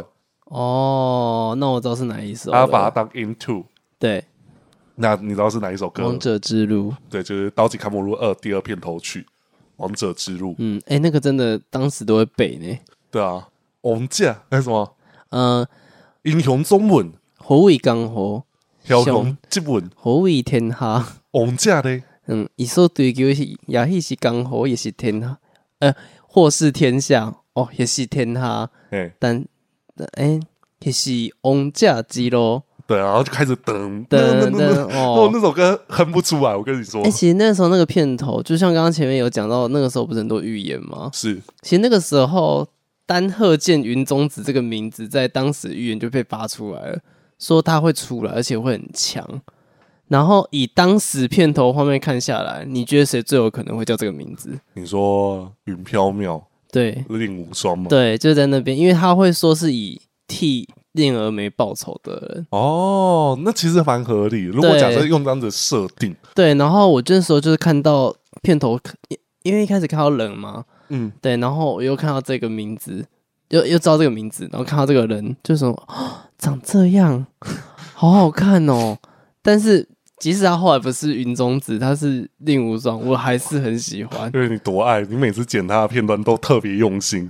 哦，那我知道是哪一首了。 他把它当 Into。 对， 那你知道是哪一首歌？ 王者之路。 对，就是《刀戟砍魔录二》第二片头曲《王者之路》。 嗯，哎、欸，那个真的当时都会背呢。 对啊，王者还是什么？ 嗯、呃， 英雄中文， 火为江湖， 枭雄即文， 火为天下。 王者呢？ 嗯，伊所追求是也迄是江湖，也是天下，呃，或是天下哦，也是天下。 哎， 但哎，也、欸、是王者之路。 对，然后就开始噔噔噔哦，那首歌哼不出来，我跟你说。 哎、欸，其实那时候那个片头，就像刚刚前面有讲到，那个时候不是很多预言吗？ 是， 其实那个时候丹鹤剑云宗子这个名字在当时预言就被发出来了，说他会出来，而且会很强。然后以当时片头画面看下来，你觉得谁最有可能会叫这个名字？ 你说云飘渺， 对， 令无双吗？ 对，就在那边，因为他会说是以替令儿梅报仇的人。 哦，那其实蛮合理。如果假设用这样子设定， 对，然后我这时候就是看到片头，因为一开始看到人嘛，嗯，对，然后我又看到这个名字，又又知道这个名字，然后看到这个人，就说、哦、长这样，好好看哦。但是即使他后来不是云中子，他是令无双，我还是很喜欢。 因为你多爱，你每次剪他的片段都特别用心。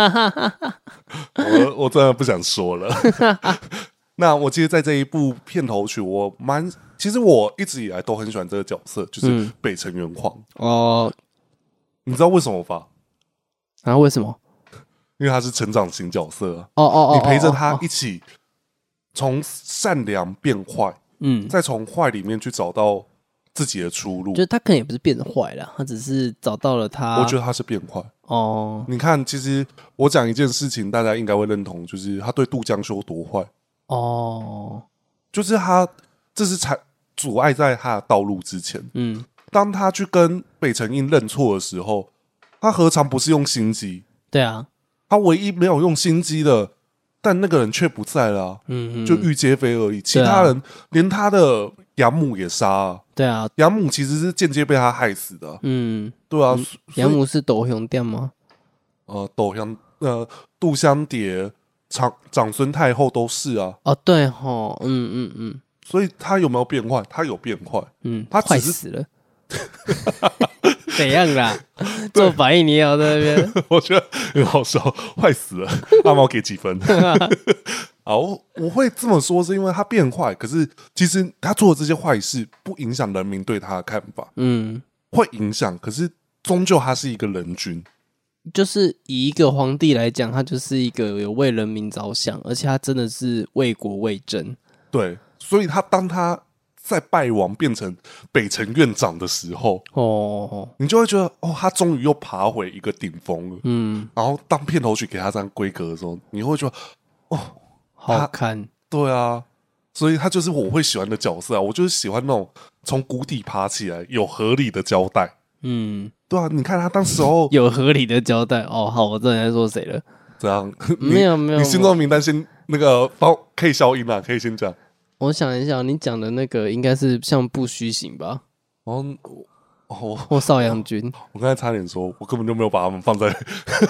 我我真的不想说了。那我记得在这一部片头曲，我蛮其实我一直以来都很喜欢这个角色，就是北辰元皇。哦、嗯，你知道为什么吧？ 啊？为什么？ 因为他是成长型角色啊。 哦哦哦， 你陪着他一起从善良变坏。嗯，再从坏里面去找到自己的出路。 就他可能也不是变坏了，他只是找到了他。 我觉得他是变坏哦。你看，其实我讲一件事情，大家应该会认同，就是他对杜江修多坏哦，就是他这是才阻碍在他的道路之前。嗯，当他去跟北辰印认错的时候，他何尝不是用心机？ 对啊， 他唯一没有用心机的。但那个人却不在了、啊，嗯，就玉阶飞而已。其他人、啊、连他的养母也杀啊。 对啊， 养母其实是间接被他害死的、啊。嗯，对啊。 养母是斗雄殿吗？ 呃，斗香呃，杜香蝶、长长孙太后都是啊。 哦，对吼，嗯嗯嗯。 所以他有没有变坏？他有变坏。嗯，他坏死了。怎样啦？做反应你也要在那边？ 我觉得很好笑，坏死了。阿毛给几分？好，我会这么说是因为他变坏，可是其实他做的这些坏事不影响人民对他的看法。嗯，会影响，可是终究他是一个人君。 就是以一个皇帝来讲，他就是一个有为人民着想，而且他真的是为国为政。 对，所以他当他。在败亡变成北辰院长的时候，哦，你就会觉得哦，他终于又爬回一个顶峰了。嗯，然后当片头曲给他这样规格的时候，你会觉得哦， 好看。 对啊，所以他就是我会喜欢的角色啊。我就是喜欢那种从谷底爬起来有合理的交代。嗯，对啊，你看他当时候有合理的交代。哦，好，我知道你在说谁了。 这样没有没有， 你心中的名单先那个帮可以消音啊，可以先讲。 我想一下，你讲的那个应该是像不虚行吧？哦哦，或邵阳君。 我刚才差点说，我根本就没有把他们放在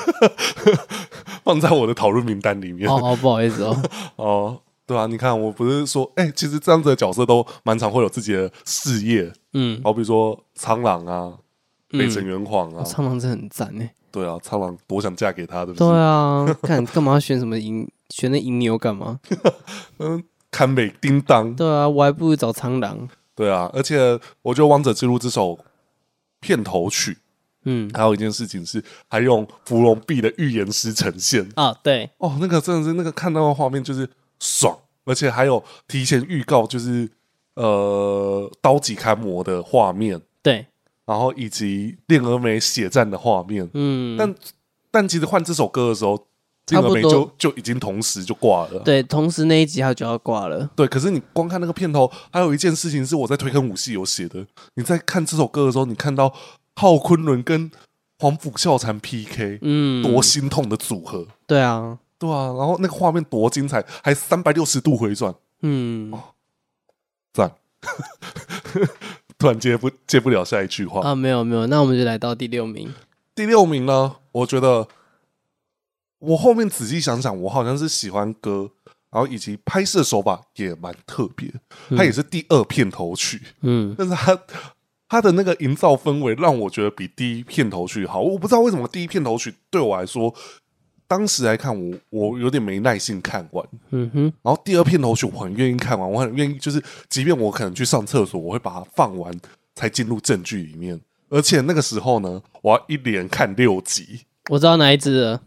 放在我的讨论名单里面。 哦哦，不好意思哦。 哦，对啊，你看，我不是说，哎、欸，其实这样子的角色都蛮常会有自己的事业。嗯，好比说苍狼啊，北辰元皇啊， 苍狼真的很赞哎。 对啊，苍狼多想嫁给他，对不对？对啊，看干嘛要选什么银，选那银牛干嘛？ 嗯。堪美叮当， 对啊，我还不如找苍狼。 对啊，而且我觉得《王者之路》这首片头曲，嗯，还有一件事情是，还用芙蓉碧的预言师呈现啊，对， 哦，那个真的是那个看到的画面就是爽，而且还有提前预告，就是呃刀戟砍魔的画面， 对， 然后以及恋峨眉血战的画面，嗯，但但其实换这首歌的时候。恋峨眉就就已经同时就挂了， 对，同时那一集他就要挂了。 对，可是你光看那个片头，还有一件事情是我在推坑武戏有写的。你在看这首歌的时候，你看到浩昆仑跟黄甫笑禅 P K， 嗯，多心痛的组合。 对啊， 对啊，然后那个画面多精彩，还三百六十度回转，嗯，哦，赞。突然接不接不了下一句话啊？没有没有，那我们就来到第六名。 第六名呢，我觉得。我后面仔细想想，我好像是喜欢歌然后以及拍摄手法也蛮特别，它也是第二片头曲，嗯，但是它它的那个营造氛围让我觉得比第一片头曲好。我不知道为什么第一片头曲对我来说，当时来看我我有点没耐心看完，嗯哼，然后第二片头曲我很愿意看完，我很愿意就是，即便我可能去上厕所，我会把它放完才进入正剧里面。而且那个时候呢，我要一连看六集。 我知道哪一支了。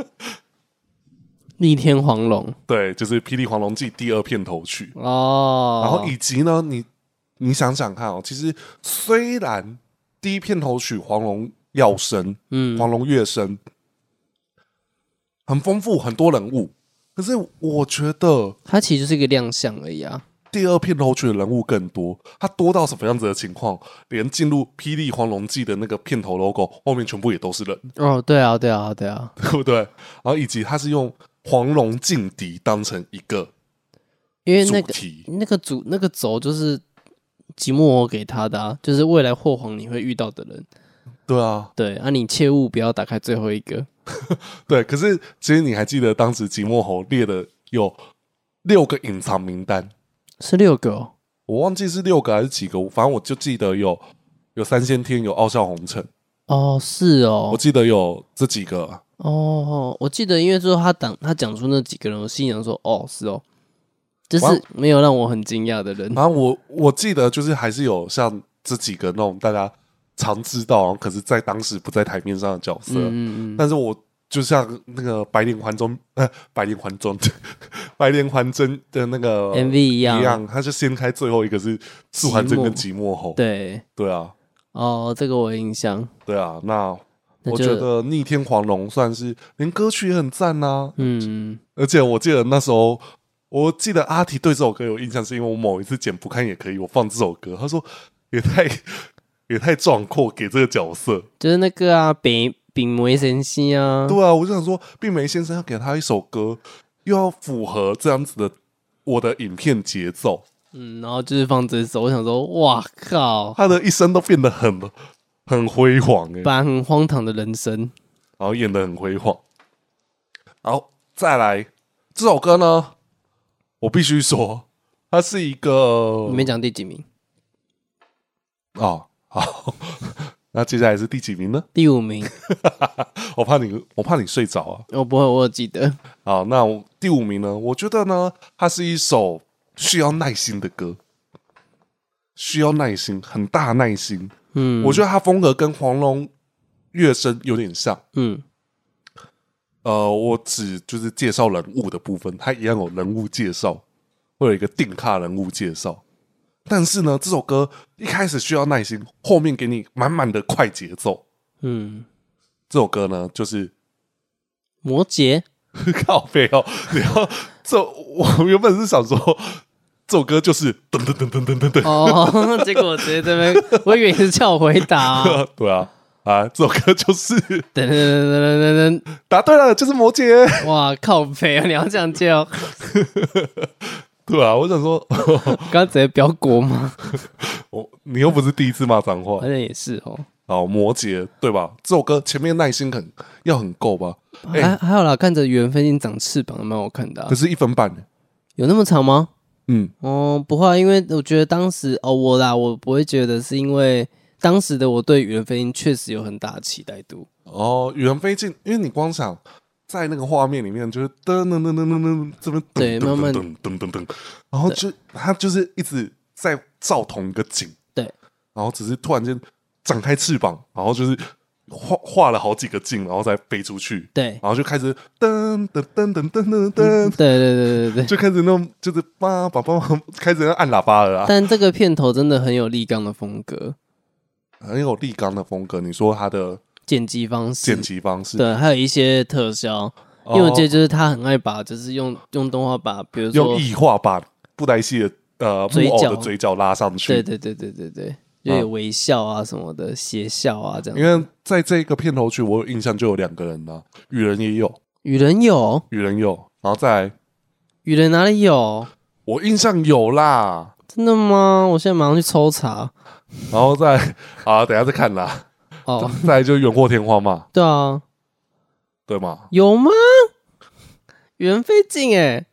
逆天黄龙， 对，就是《霹雳黄龙记》第二片头曲哦。 然后以及呢，你你想想看哦，其实虽然第一片头曲《黄龙耀声》，嗯，《黄龙乐声》很丰富，很多人物，可是我觉得它其实就是一个亮相而已啊。 第二片头曲的人物更多，它多到什么样子的情况？连进入《霹雳黄龙记》的那个片头 logo 后面全部也都是人。 哦，对啊，对啊，对啊， 对不对？然后以及它是用黄龙劲敌当成一个， 因为那个那个主那个轴就是吉木偶给他的啊，就是未来霍黄你会遇到的人。 对啊， 对啊，你切勿不要打开最后一个。 对，可是其实你还记得当时吉木猴列的有六个隐藏名单， 是六个哦， 我忘记是六个还是几个，反正我就记得有有三仙天，有傲笑红尘。 哦，是哦， 我记得有这几个。 哦，我记得，因为最后他讲他讲出那几个人，我心想说，哦，是哦，就是没有让我很惊讶的人。 然后我我记得就是还是有像这几个那种大家常知道，可是在当时不在台面上的角色。嗯嗯嗯。但是我就像那个白莲环中，呃，白莲环中，白莲环真的那个 M V 一样， 一样，他就先开最后一个是素还真跟即墨猴。 对对啊。 哦，这个我有印象。 对啊，那。我觉得逆天黄龙算是连歌曲也很赞呐、啊，嗯，而且我记得那时候，我记得阿提对这首歌有印象，是因为我某一次剪不看也可以，我放这首歌，他说也太也太壮阔给这个角色， 就是那个啊，丙丙梅先生啊， 对啊，我就想说，病梅先生要给他一首歌，又要符合这样子的我的影片节奏， 嗯，然后就是放这首，我想说，哇靠， 他的一生都变得很。很辉煌哎、欸， 把很荒唐的人生， 然后演得很辉煌。好，再来这首歌呢，我必须说，它是一个你没讲第几名哦，好，那接下来是第几名呢？ 第五名。 我怕你，我怕你睡着啊。 我不会，我有记得。 好，那我第五名呢？我觉得呢，它是一首需要耐心的歌，需要耐心，很大耐心。嗯，我觉得他风格跟黄龙乐声有点像。嗯，呃，我只就是介绍人物的部分，他一样有人物介绍，会有一个定卡人物介绍。但是呢，这首歌一开始需要耐心，后面给你满满的快节奏。嗯，这首歌呢就是摩羯。 靠北哦，然后这我原本是想说。这首歌就是噔噔噔噔噔噔噔哦，结果我直接这边，我以为你是叫我回答、啊。 对啊，啊，这首歌就是噔噔噔噔噔噔， 答对了，就是摩羯。 哇，靠北啊！你要这样叫？ 对啊，我想说， 刚直接标国吗？ 我你又不是第一次骂脏话， 好像也是哦。 好，摩羯对吧？这首歌前面耐心很要很够吧？ 还、欸、还好啦，看着袁飞鹰长翅膀蛮好看的、啊。 可是一分半， 有那么长吗？ 嗯， 哦，不会，因为我觉得当时哦，我啦，我不会觉得是因为当时的我对羽人飞鹰确实有很大的期待度。 哦，羽人飞进，因为你光想在那个画面里面，就是噔噔噔噔噔噔，这边对，慢慢噔噔噔噔，然后就他就是一直在照同一个景， 对， 然后只是突然间展开翅膀，然后就是画画了好几个镜，然后再飞出去， 对， 然后就开始噔噔噔噔噔噔噔，对对对对对， 就开始那种就是叭叭叭开始按喇叭了啊。 但这个片头真的很有立刚的风格， 很有立刚的风格。你说他的剪辑方式， 剪辑方式， 对，还有一些特效，因为我记得就是他很爱把，就是用用动画把，比如说用异化把布袋戏的呃木偶的嘴角拉上去， 对对对对对对。就有微笑啊什么的，邪笑啊这样。 因为在这个片头曲，我有印象就有两个人啊，羽人也有， 羽人有， 羽人有，然后再来， 羽人哪里有？ 我印象有啦， 真的吗？我现在马上去抽查。 然后再啊，等一下再看啦。哦，再来就远祸天荒嘛。 对啊， 对吗？ 有吗？羽人飞进哎，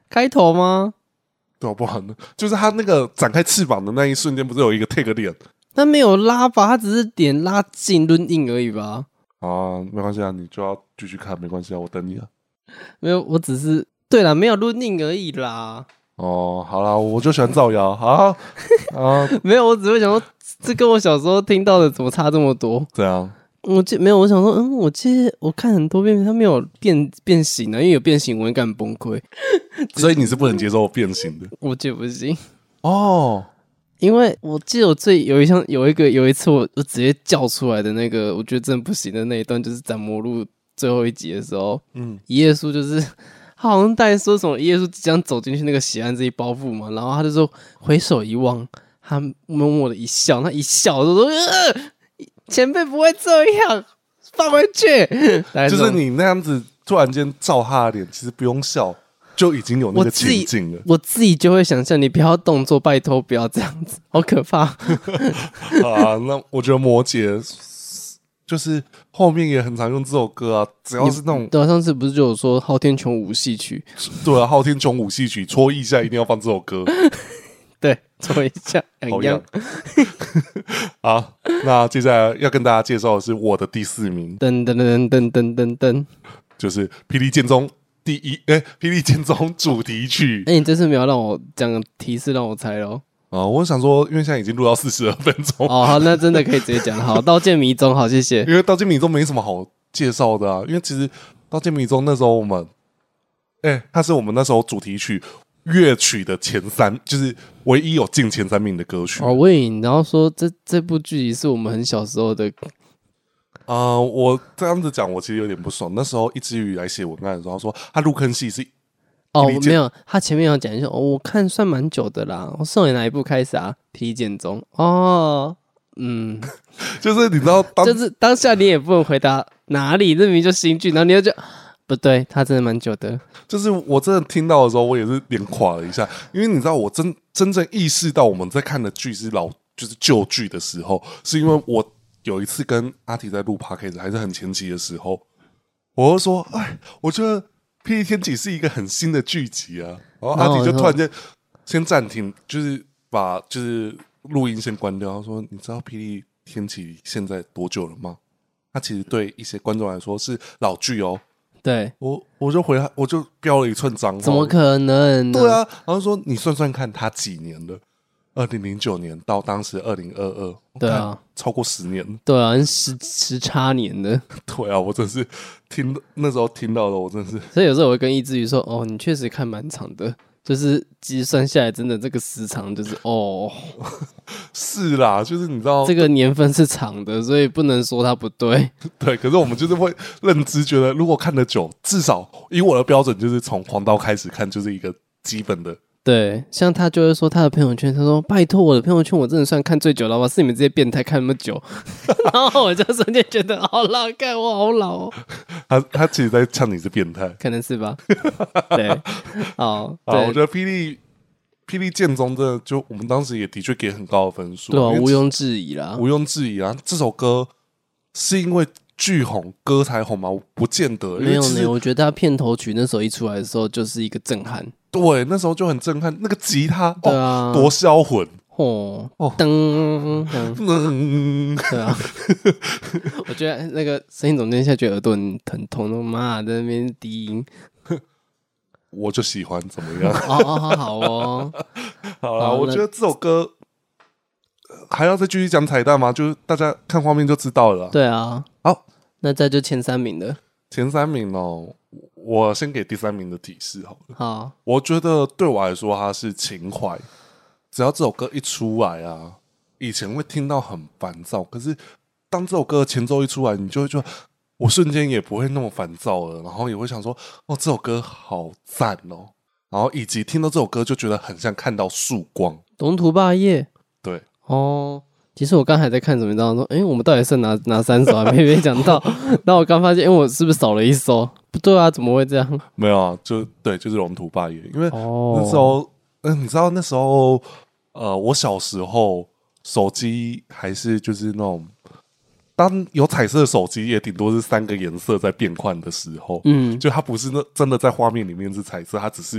开头吗？ 对啊，不然呢？就是他那个展开翅膀的那一瞬间，不是有一个 take 脸？ 他没有拉吧，他只是脸拉近抡硬而已吧。 啊，没关系啊，你就要继续看，没关系啊，我等你啊。 没有，我只是对啦，没有抡硬而已啦。 哦，好啦，我就喜欢造谣啊啊！ 没有，我只会想说，这跟我小时候听到的怎么差这么多？ 这样， 我记没有，我想说，嗯，我记得我看很多遍，他没有变变形啊，因为有变形我会感崩溃。 所以你是不能接受变形的？ 我觉得不行哦， 因为我记得我最有一项有一个有一次我我直接叫出来的那个，我觉得真的不行的那一段，就是斩魔录最后一集的时候，嗯，耶稣就是。他好像在说什么耶稣即将走进去那个血案这一包袱嘛，然后他就说回首一望，他默默的一笑，他一笑就说、呃、前辈不会这样，放回去。 就是你那样子突然间照他的脸，其实不用笑就已经有那个情境了。 我自己就会想象，你不要动作，拜托不要这样子，好可怕。 啊，那我觉得摩羯。就是后面也很常用这首歌啊，只要是那种对啊，上次不是就有说昊天琼舞戏曲？ 对啊，昊天琼舞戏曲，戳一下一定要放这首歌。 对，戳一下， 好样。好，那接下来要跟大家介绍的是我的第四名， 噔噔噔噔噔噔噔， 就是《霹雳剑宗》第一，哎，《霹雳剑宗》主题曲。 哎，你这次没有让我讲提示让我猜咯。 啊、呃，我想说，因为现在已经录到四十二分钟， 哦，好，那真的可以直接讲。好，《刀剑迷踪》，好，谢谢。 因为《刀剑迷踪》没什么好介绍的啊，因为其实《刀剑迷踪》那时候我们，哎、欸，它是我们那时候主题曲乐曲的前三，就是唯一有进前三名的歌曲。 哦，我以为你然后说这这部剧集是我们很小时候的。 啊、呃，我这样子讲，我其实有点不爽。那时候一之语来写文案的时候，他说他入坑系是。 哦，没有，他前面有讲一下、哦，我看算蛮久的啦。我送你哪一部开始啊？《霹雳剑宗》哦，嗯， 就是你知道当， 就是当下你也不能回答哪里，这明明就新剧，然后你又觉得不对，他真的蛮久的。 就是我真的听到的时候，我也是脸垮了一下，因为你知道，我真真正意识到我们在看的剧是老，就是旧剧的时候，是因为我有一次跟阿提在录 podcast 还是很前期的时候，我就说，哎，我觉得。霹雳天启是一个很新的剧集啊，然后阿迪就突然间先暂停，就是把就是录音先关掉。他说：“你知道霹雳天启现在多久了吗？”他其实对一些观众来说是老剧哦。 对， 我我就回他，我就飙了一串脏话。 怎么可能、 啊？对啊，然后说你算算看，他几年了？二零零九年到当时二零二二， 对啊， 超过十年了。 对啊，时时差年的。 对啊，我真是听那时候听到的，我真是。 所以有时候我会跟易志宇说：“哦，你确实看蛮长的，就是计算下来，真的这个时长就是哦， 是啦，就是你知道这个年份是长的，所以不能说它不对。 对，可是我们就是会认知觉得，如果看得久，至少以我的标准，就是从黄刀开始看，就是一个基本的。” 对，像他就会说他的朋友圈，他说：“拜托，我的朋友圈我真的算看最久了吧？是你们这些变态看那么久。”然后我就瞬间觉得好老，看我好老哦。 他他其实在呛你是变态， 可能是吧？对，哦， 啊，我觉得霹雳霹雳剑宗真的就我们当时也的确给很高的分数， 对啊，毋庸置疑啦， 毋庸置疑啊。这首歌是因为剧红歌才红吗？不见得， 没有呢。我觉得他片头曲那时候一出来的时候，就是一个震撼。 对，那时候就很震撼，那个吉他， 对啊， 哦、多销魂哦哦，噔噔，对啊，我觉得那个声音总监现在觉得耳朵很疼痛，妈在那边低音， 我就喜欢怎么样？ 哦哦，好好哦， 好啦，我觉得这首歌还要再继续讲彩蛋吗？就是大家看画面就知道了。 对啊， 好， 那再就前三名的， 前三名哦。我先给第三名的提示好了。 好， 我觉得对我来说，它是情怀。只要这首歌一出来啊，以前会听到很烦躁，可是当这首歌的前奏一出来，你就会觉得，我瞬间也不会那么烦躁了，然后也会想说，哦，这首歌好赞哦，然后以及听到这首歌就觉得很像看到曙光。 龙图霸业， 对， 哦。其实我刚才在看什么，你知道说，哎、欸，我们到底剩哪哪三首还没没讲到？然后我刚发现，哎、欸，我是不是少了一首？不对啊，怎么会这样？ 没有啊，就对，就是龙图霸业，因为那时候，嗯、哦呃，你知道那时候，呃，我小时候手机还是就是那种，当有彩色的手机也顶多是三个颜色在变换的时候，嗯，就它不是那真的在画面里面是彩色，它只是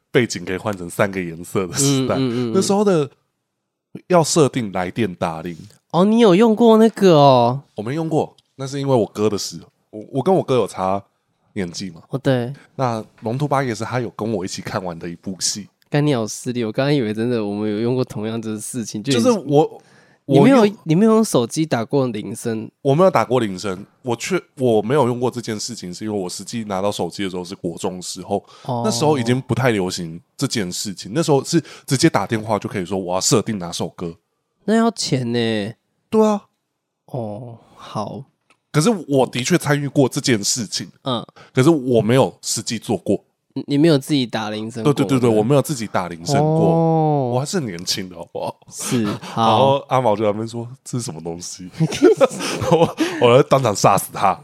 背景可以换成三个颜色的时代， 嗯嗯嗯、 那时候的要设定来电打铃。 哦，你有用过那个哦？ 我没用过，那是因为我哥的事。我我跟我哥有差年纪嘛。 哦，对。 那《龙图八爷》是他有跟我一起看完的一部戏。 干你好势利，我刚刚以为真的我们有用过同样的事情，就就是我。 你没有，你没有用手机打过铃声？ 我没有打过铃声，我却我没有用过这件事情，是因为我实际拿到手机的时候是国中的时候，哦、那时候已经不太流行这件事情。那时候是直接打电话就可以说我要设定哪首歌， 那要钱呢？ 对啊， 哦，好。 可是我的确参与过这件事情，嗯，可是我没有实际做过。 你没有自己打铃声过？ 对对对对，我没有自己打铃声过。哦，我还是年轻的，好不好？ 是。 然后阿毛就在那边说：“这是什么东西？”我我要当场杀死他。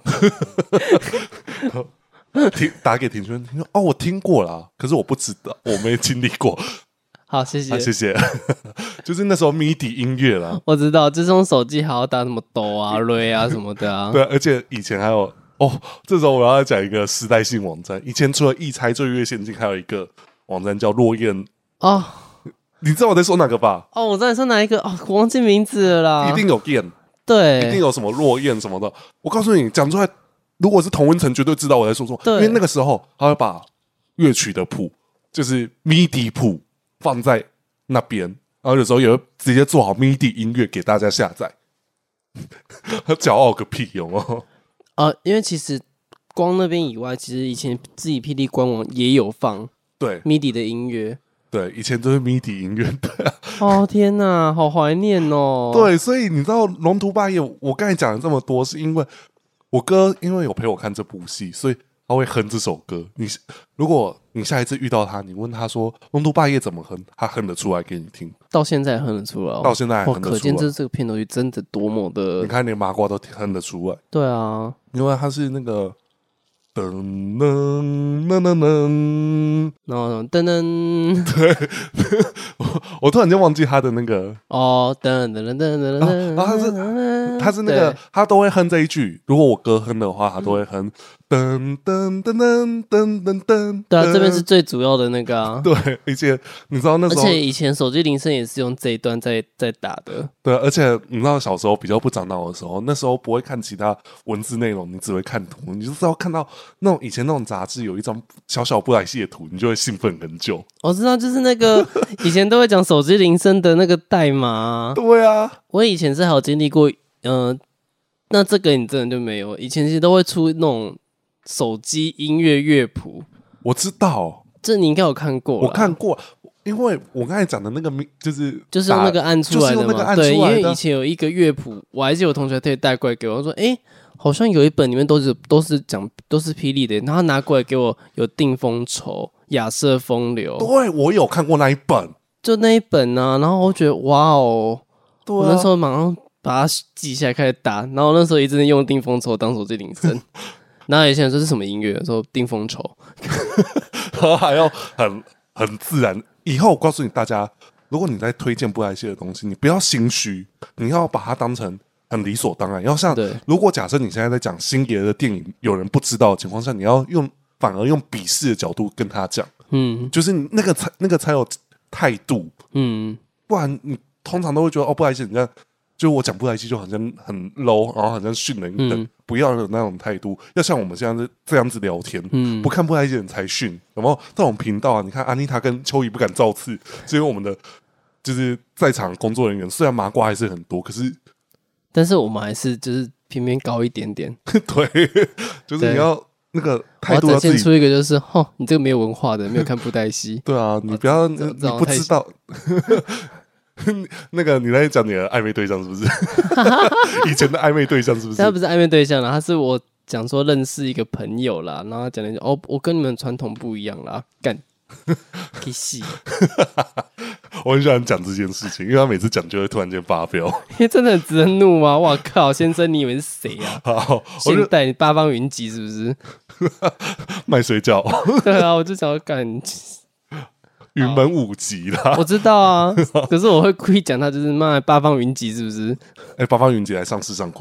听打给庭轩听说：“哦，我听过啦，可是我不知道，我没经历过。” 好，谢谢、 啊、谢谢。就是那时候 M I D I 音乐啦， 我知道，就是用手机还要打什么哆啊、瑞啊什么的啊。 对，而且以前还有。哦，这时候我要讲一个时代性网站。以前除了易猜最越先进，还有一个网站叫落雁。哦，你知道我在说哪个吧？ 哦，我知道你说哪一个哦，我忘记名字了啦。 一定有雁， 对， 一定有什么落雁什么的。我告诉你，讲出来，如果是同温层，绝对知道我在说什么。因为那个时候他会把乐曲的谱，就是 M I D I 谱放在那边，然后有时候也会直接做好 M I D I 音乐给大家下载。他骄傲个屁，有吗？ 呃，因为其实光那边以外，其实以前自己霹雳官网也有放对 M I D I 的音乐， 对，以前都是 M I D I 音乐的。 哦天哪，好怀念哦！ 对，所以你知道《龙图八爷》，我刚才讲了这么多，是因为我哥因为有陪我看这部戏，所以他会哼这首歌。你如果你下一次遇到他，你问他说《龙图八爷》怎么哼，他哼得出来给你听。 到现在哼得出来、哦， 到现在还哼得出来， 可见这这个片头曲真的多么的， 你看连麻瓜都哼得出来。 对啊， 因为他是那个噔噔噔噔噔， 然后噔噔， 对，我我突然间忘记他的那个哦，噔噔噔噔噔噔， 然后他是他是那个他都会哼这一句，如果我哥哼的话，他都会哼。噔噔噔噔噔噔噔， 对啊，这边是最主要的那个啊。 对，而且你知道那时候， 而且以前手机铃声也是用这一段在在打的。 对，而且你知道小时候比较不长脑的时候，那时候不会看其他文字内容，你只会看图，你就知道看到那种以前那种杂志有一张小小布莱希的图，你就会兴奋很久。 我知道，就是那个以前都会讲手机铃声的那个代码。 对啊， 我以前是还有经历过，嗯、呃，那这个你真的就没有。以前其实都会出那种手机音乐乐谱， 我知道， 这你应该有看过。 我看过，因为我刚才讲的那个就是就是用那个按出来的嘛， 就是、 对，因为以前有一个乐谱，我还记得我同学特意带过来给我，说，哎、欸，好像有一本里面都是都是讲都是霹雳的，然后他拿过来给我，有定风愁、亚瑟风流， 对我有看过那一本， 就那一本呢、啊，然后我觉得哇哦， 对啊、 我那时候马上把它记下来开始打，然后那时候一直用定风愁当手机铃声。然后有些人说是什么音乐，说定风愁， 然后还要很很自然。以后我告诉你大家，如果你在推荐布莱希的东西，你不要心虚，你要把它当成很理所当然。要像如果假设你现在在讲星爷的电影，有人不知道的情况下，你要用反而用鄙视的角度跟他讲，嗯，就是你那个才那个才有态度，嗯，不然你通常都会觉得哦，布莱希你这样。就我讲布莱希就好像很 low， 然后好像训人一等、嗯，不要有那种态度，要像我们现在这样子聊天，嗯，不看布莱希人才训。然后这种频道啊，你看安妮塔跟秋怡不敢造次，是因为我们的就是在场工作人员虽然麻瓜还是很多，可是但是我们还是就是偏偏高一点点。 对，就是你要那个态度要自己， 我要展现出一个就是哦，你这个没有文化的，没有看布莱希。 对啊，你不要你不知道。那个你在讲你的暧昧对象是不是？以前的暧昧对象是不是？ 他不是暧昧对象啦，他是我讲说认识一个朋友啦，然后讲了哦，我跟你们传统不一样啦，干，可惜。 我很喜欢讲这件事情，因为他每次讲就会突然间发飙， 因为真的很值得怒吗？哇靠，先生你以为是谁啊？好，现代八方云集是不是？ 卖水饺。 对啊，我就想要干。 云门舞集啦， 我知道啊，可是我会故意讲他就是骂八方云集是不是？ 哎、欸，八方云集来上市上柜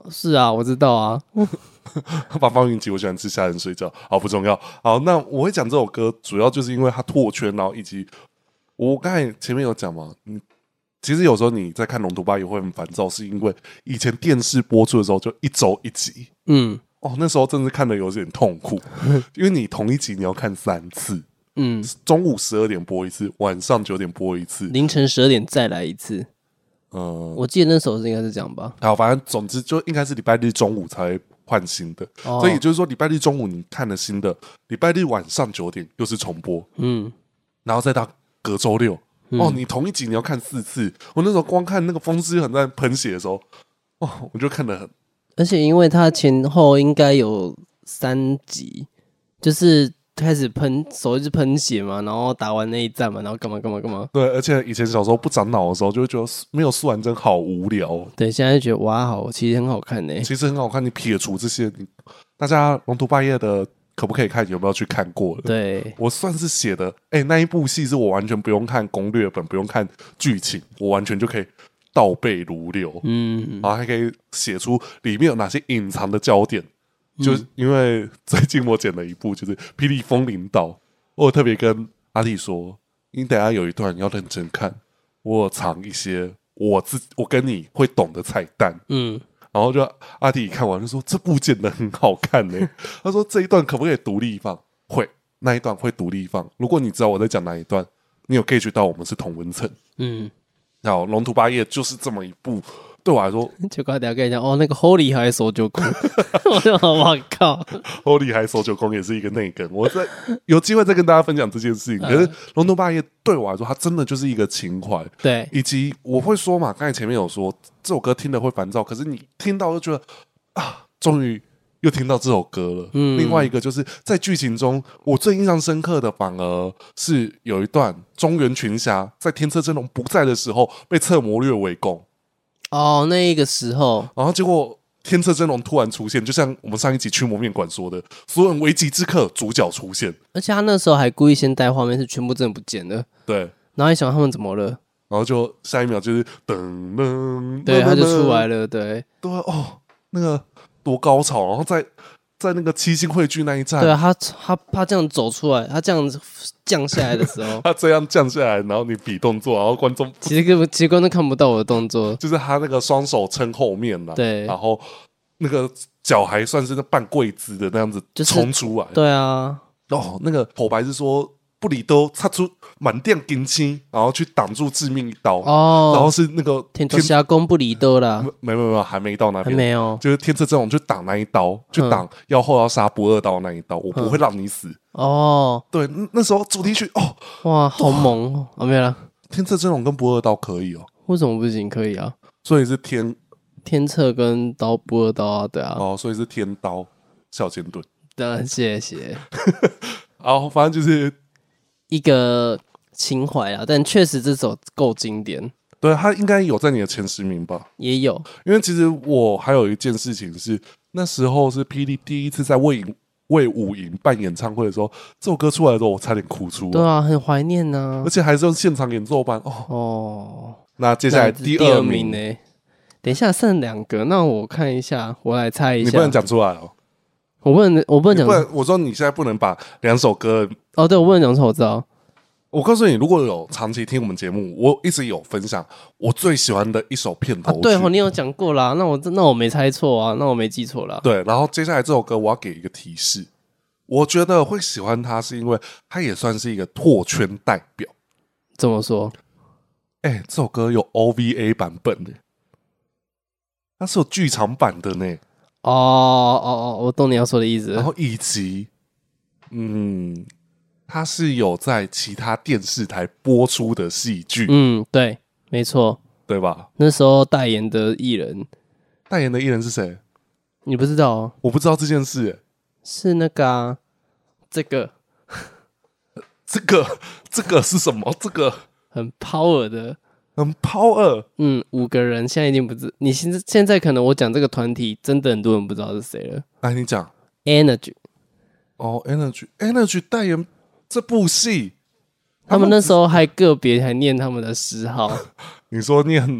是啊，我知道啊。 八方云集，我喜欢吃虾仁水饺，好不重要。好，那我会讲这首歌，主要就是因为它拓圈，然后以及我刚才前面有讲嘛，嗯，其实有时候你在看《龙图霸》也会很烦躁，是因为以前电视播出的时候就一周一集，嗯，哦，那时候真是看得有点痛苦，因为你同一集你要看三次，嗯，中午十二点播一次，晚上九点播一次， 凌晨十二点再来一次。嗯，我记得那时候是应该是这样吧。 好，反正总之就应该是礼拜日中午才换新的，哦、所以也就是说礼拜日中午你看了新的，礼拜日晚上九点又是重播，嗯，然后再到隔周六，嗯、哦，你同一集你要看四次。我那时候光看那个风之痕在喷血的时候，哦，我就看得很， 而且因为它前后应该有三集，就是开始喷手一直喷血嘛，然后打完那一战嘛，然后干嘛干嘛干嘛。 对，而且以前小时候不长脑的时候，就会觉得没有素完真好无聊。 对，现在就觉得哇，好，其实很好看呢、欸。 其实很好看，你撇除这些，你大家《龙图霸业》的可不可以看？有没有去看过了？ 对， 我算是写的，哎、欸，那一部戏是我完全不用看攻略本，不用看剧情，我完全就可以倒背如流。嗯，然后还可以写出里面有哪些隐藏的焦点。就是因为最近我剪了一部，就是《霹雳风领导》，我有特别跟阿弟说，你等一下有一段要认真看，我有藏一些我自我跟你会懂的彩蛋，嗯，然后就阿弟看完就说这部剪得很好看呢、欸，他说这一段可不可以独立放？会，那一段会独立放。如果你知道我在讲哪一段，你有 get 到我们是同温层，嗯，然后《龙图霸业》就是这么一部。对我来说， 就刚才跟你讲哦，那个 Holy 还搜九宫，我就我靠 ，Holy 还搜九宫也是一个内梗。我在有机会再跟大家分享这件事情。可是《龙图霸业》对我来说，它真的就是一个情怀。 对， 以及我会说嘛，刚才前面有说这首歌听了会烦躁，可是你听到就觉得啊，终于又听到这首歌了。嗯，另外一个就是在剧情中，我最印象深刻的反而是有一段中原群侠在天策真龙不在的时候被侧魔掠围攻。 哦，那一个时候， 然后结果天策真龙突然出现，就像我们上一集驱魔面馆说的，所有人危急之刻，主角出现。 而且他那时候还故意先带画面，是全部真的不见了。 对， 然后一想他们怎么了， 然后就下一秒就是噔噔， 对，他就出来了。对， 对哦，那个多高潮，然后在在那个七星汇聚那一站， 对啊，他他他这样走出来，他这样降下来的时候， 他这样降下来，然后你比动作，然后观众其实根本其实观众看不到我的动作， 就是他那个双手撑后面啦， 对， 然后那个脚还算是那半跪姿的那样子冲出来， 就是、对啊， 哦，那个口白是说布里都擦出满电金漆，然后去挡住致命一刀，哦，然后是那个天策侠攻布里都啦， 没没没还没到那边， 还没有， 就是天策真龙去挡那一刀，去挡要后要杀不二刀那一刀，我不会让你死。哦，对，那时候主题曲哦， 哇，好猛哦！啊，没有啦， 天策真龙跟不二刀可以哦， 为什么不行？可以啊， 所以是天天策跟刀不二刀啊，对啊， 哦，所以是天刀笑剑盾， 当然谢谢。 好，反正就是一个情怀啊，但确实这首够经典。 对，他应该有在你的前十名吧？ 也有， 因为其实我还有一件事情是，那时候是霹雳第一次在魏营魏武营办演唱会的时候，这首歌出来的时候，我差点哭出来。 对啊，很怀念呢、啊， 而且还是用现场演奏版哦。哦，那接下来第二名呢？等一下剩两个，那我看一下，我来猜一下。 你不能讲出来哦。 我不能，我不能讲。 不能，我说你现在不能把两首歌。 哦，对，我不能讲出，我知道。 我告诉你，如果有长期听我们节目，我一直有分享我最喜欢的一首片头曲。啊、 对哦，你有讲过啦，那我那我没猜错啊，那我没记错啦。 对，然后接下来这首歌我要给一个提示，我觉得会喜欢它是因为它也算是一个拓圈代表。 怎么说？ 哎、欸，这首歌有 O V A 版本的，它是有剧场版的呢。 哦哦哦，我懂你要说的意思。 然后以及，嗯。它是有在其他电视台播出的戏剧， 嗯，对，没错， 对吧？ 那时候代言的艺人， 代言的艺人是谁？ 你不知道、哦？ 我不知道这件事、欸， 是那个啊，这个， 这个，这个是什么？这个很 power 的， 很 power， 嗯，五个人，现在已经不知，你现在现在可能我讲这个团体，真的很多人不知道是谁了。 来，你讲 ，Energy， 哦 ，Energy，Energy 代言。这部戏， 他们那时候还个别还念他们的诗号。 你说念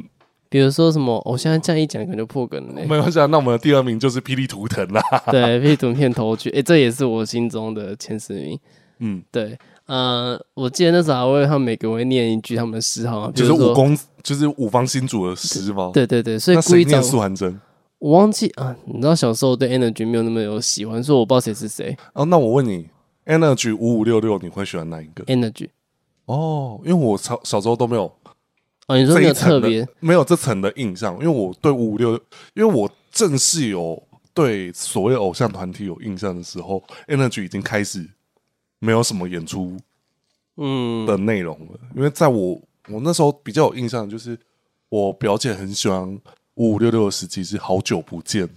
比如说什么，我、哦、现在这样一讲可能就破梗了、欸。 没关系啊，那我们的第二名就是霹雳图腾啦。 对，霹雳图腾片头曲，哎、欸，这也是我心中的前十名。 嗯， 对，呃，我记得那时候还会他们每个会念一句他们的诗号， 就是武功，就是五方新主的诗吗？ 对对对，所以故意念素涵真。 我忘记啊，你知道小时候对 Energy 没有那么有喜欢，所以我不知道谁是谁。 哦，那我问你 ，Energy 五五六六你会喜欢哪一个 ？Energy。 哦，因为我小小时候都没有。 哦，你说没有特别， 没有这层的印象，因为我对五五六，因为我正式有对所谓偶像团体有印象的时候 ，Energy 已经开始没有什么演出嗯的内容了。嗯、因为在我我那时候比较有印象的就是我表姐很喜欢五五六六的时期是好久不见，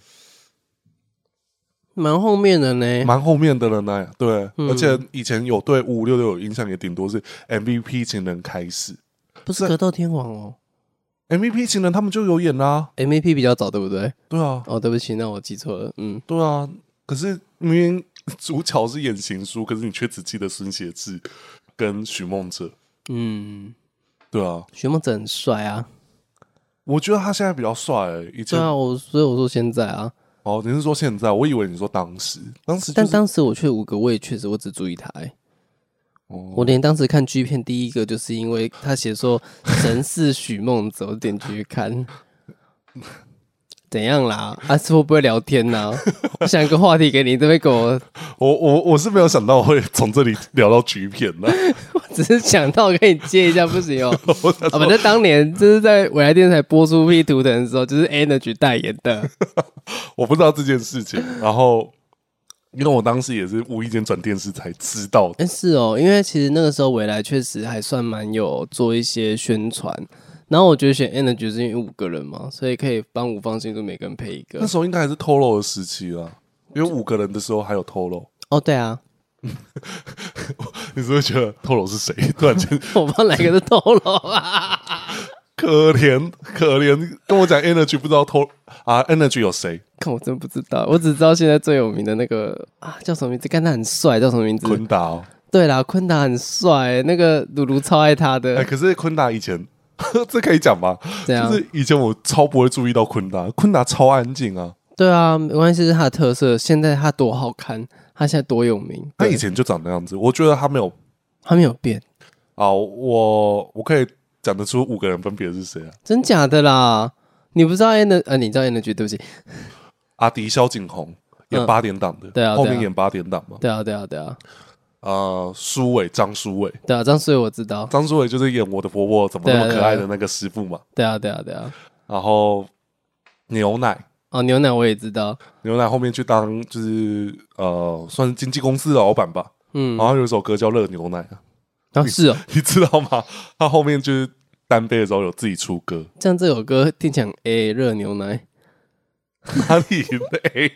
蛮后面的呢， 蛮后面的了呢。对，嗯、而且以前有对五五六六有印象，也顶多是 M V P 情人开始。 不是格斗天王哦 ，M V P 情人他们就有演啦、啊。 M V P 比较早，对不对？ 对啊。 哦，对不起，那我记错了。嗯， 对啊。可是明明主角是演行书，可是你却只记得孙协志跟许梦哲。嗯，对啊。 许梦哲很帅啊， 我觉得他现在比较帅、欸。以前对啊，我所以我说现在啊。 哦，你是说现在？我以为你说当时，当时、就是， 但当时我却五个，我也确实我只注意他、欸。哦、我连当时看 G 片第一个就是因为他写说神似许梦哲，我点进去看，怎样啦？啊，是会不会聊天呢、啊？我想一个话题给你，这边给我， 我我我是没有想到会从这里聊到 G 片的， 我只是想到可以接一下，不行哦。啊，反正当年就是在未来电视台播出《霹雳图腾》的时候，就是 Energy 代言的， 我不知道这件事情，然后。因为我当时也是无意间转电视才知道的。 哎、欸，是哦，因为其实那个时候未来确实还算蛮有做一些宣传，然后我觉得选 Energy 是因为五个人嘛，所以可以帮五方星座每个人配一个。 那时候应该还是 Toro 的时期啦，因为五个人的时候还有 Toro。 哦，对啊。 你是不是觉得 Toro 是谁？突然间， 我不知道哪个是 Toro 啊。 可怜可怜，跟我讲 Energy 不知道 Toro 啊 ，Energy 有谁？ 看我真不知道，我只知道现在最有名的那个啊，叫什么名字？看他很帅，叫什么名字？ 昆达哦。 对啦，昆达很帅，那个鲁鲁超爱他的。 哎、欸，可是昆达以前这可以讲吗？ 这样就是以前我超不会注意到昆达，昆达超安静啊。 对啊，没关系，是他的特色。现在他多好看，他现在多有名。 他以前就长那样子，我觉得他没有， 他没有变。 好，我我可以讲得出五个人分别是谁啊？ 真假的啦？你不知道 Energy？ 呃，你知道 Energy？ 对不起。 阿迪、萧景宏演八点档的、嗯， 对啊， 后面演八点档嘛， 对啊，对啊，对啊。 呃，苏伟，张苏伟， 对啊，张苏伟我知道， 张苏伟就是演我的婆婆怎么那么可爱的那个师傅嘛， 对啊，对啊，对啊。 然后牛奶， 哦，牛奶我也知道， 牛奶后面去当就是呃，算是经纪公司的老板吧，嗯，然后有一首歌叫《热牛奶》啊， 哦是哦， 你知道吗？他后面就是单飞的时候有自己出歌， 这样这首歌听起来诶，热牛奶。 哪里嘞？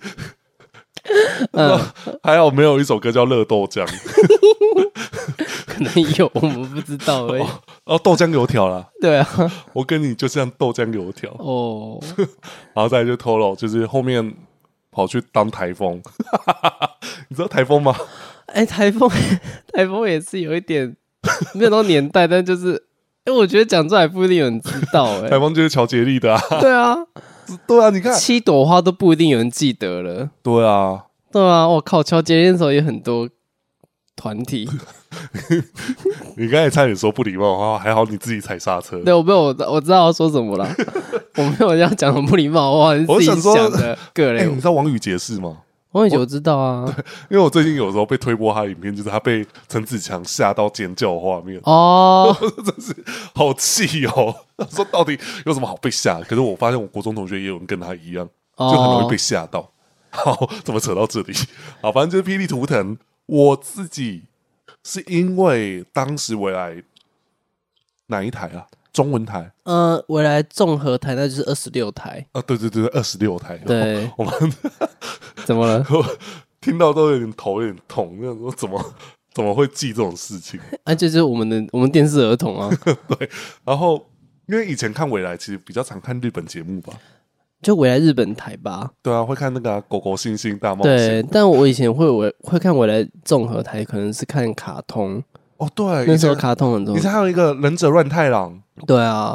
嗯，还有没有一首歌叫《热豆浆》？ 可能有，我们不知道而已。 哦，哦豆浆油条啦。 对啊， 我跟你就像豆浆油条哦。 然后再来就透露，就是后面跑去当台风，你知道台风吗？ 哎、欸，台风，台风也是有一点没有到年代，但就是，哎、欸，我觉得讲出来不一定有人知道、欸。哎， 台风就是乔杰利的啊。 对啊。 对啊，你看七朵花都不一定有人记得了。 对啊， 对啊，我靠，乔杰那时候也很多团体。 你刚才差点说不礼貌的话，还好你自己踩刹车。 对，我没有，我知道要说什么了。我没有要讲什么不礼貌的话，你自己想的个人、 欸。你知道王宇杰是吗？ 王宇杰我知道啊， 对，因为我最近有时候被推播他的影片，就是他被陈子强吓到尖叫的画面。 哦， 真是好气哦！他说到底有什么好被吓？可是我发现我国中同学也有人跟他一样，就很容易被吓到。好，怎么扯到这里？好，反正就是霹雳图腾。我自己是因为当时未来哪一台啊？中文台， 呃，未来综合台那就是二十六台啊，对对对，二十六台。 对， 我们怎么了？ 我听到都有点头有点痛，那说怎么怎么会记这种事情？ 啊，这就是我们的我们电视儿童啊。 对，然后因为以前看未来其实比较常看日本节目吧， 就未来日本台吧。 对啊，会看那个、啊、狗狗猩猩大冒险。 对，但我以前会会看未来综合台，可能是看卡通。 哦，对， 那时候卡通很多。 以前还有一个忍者乱太郎。 对啊，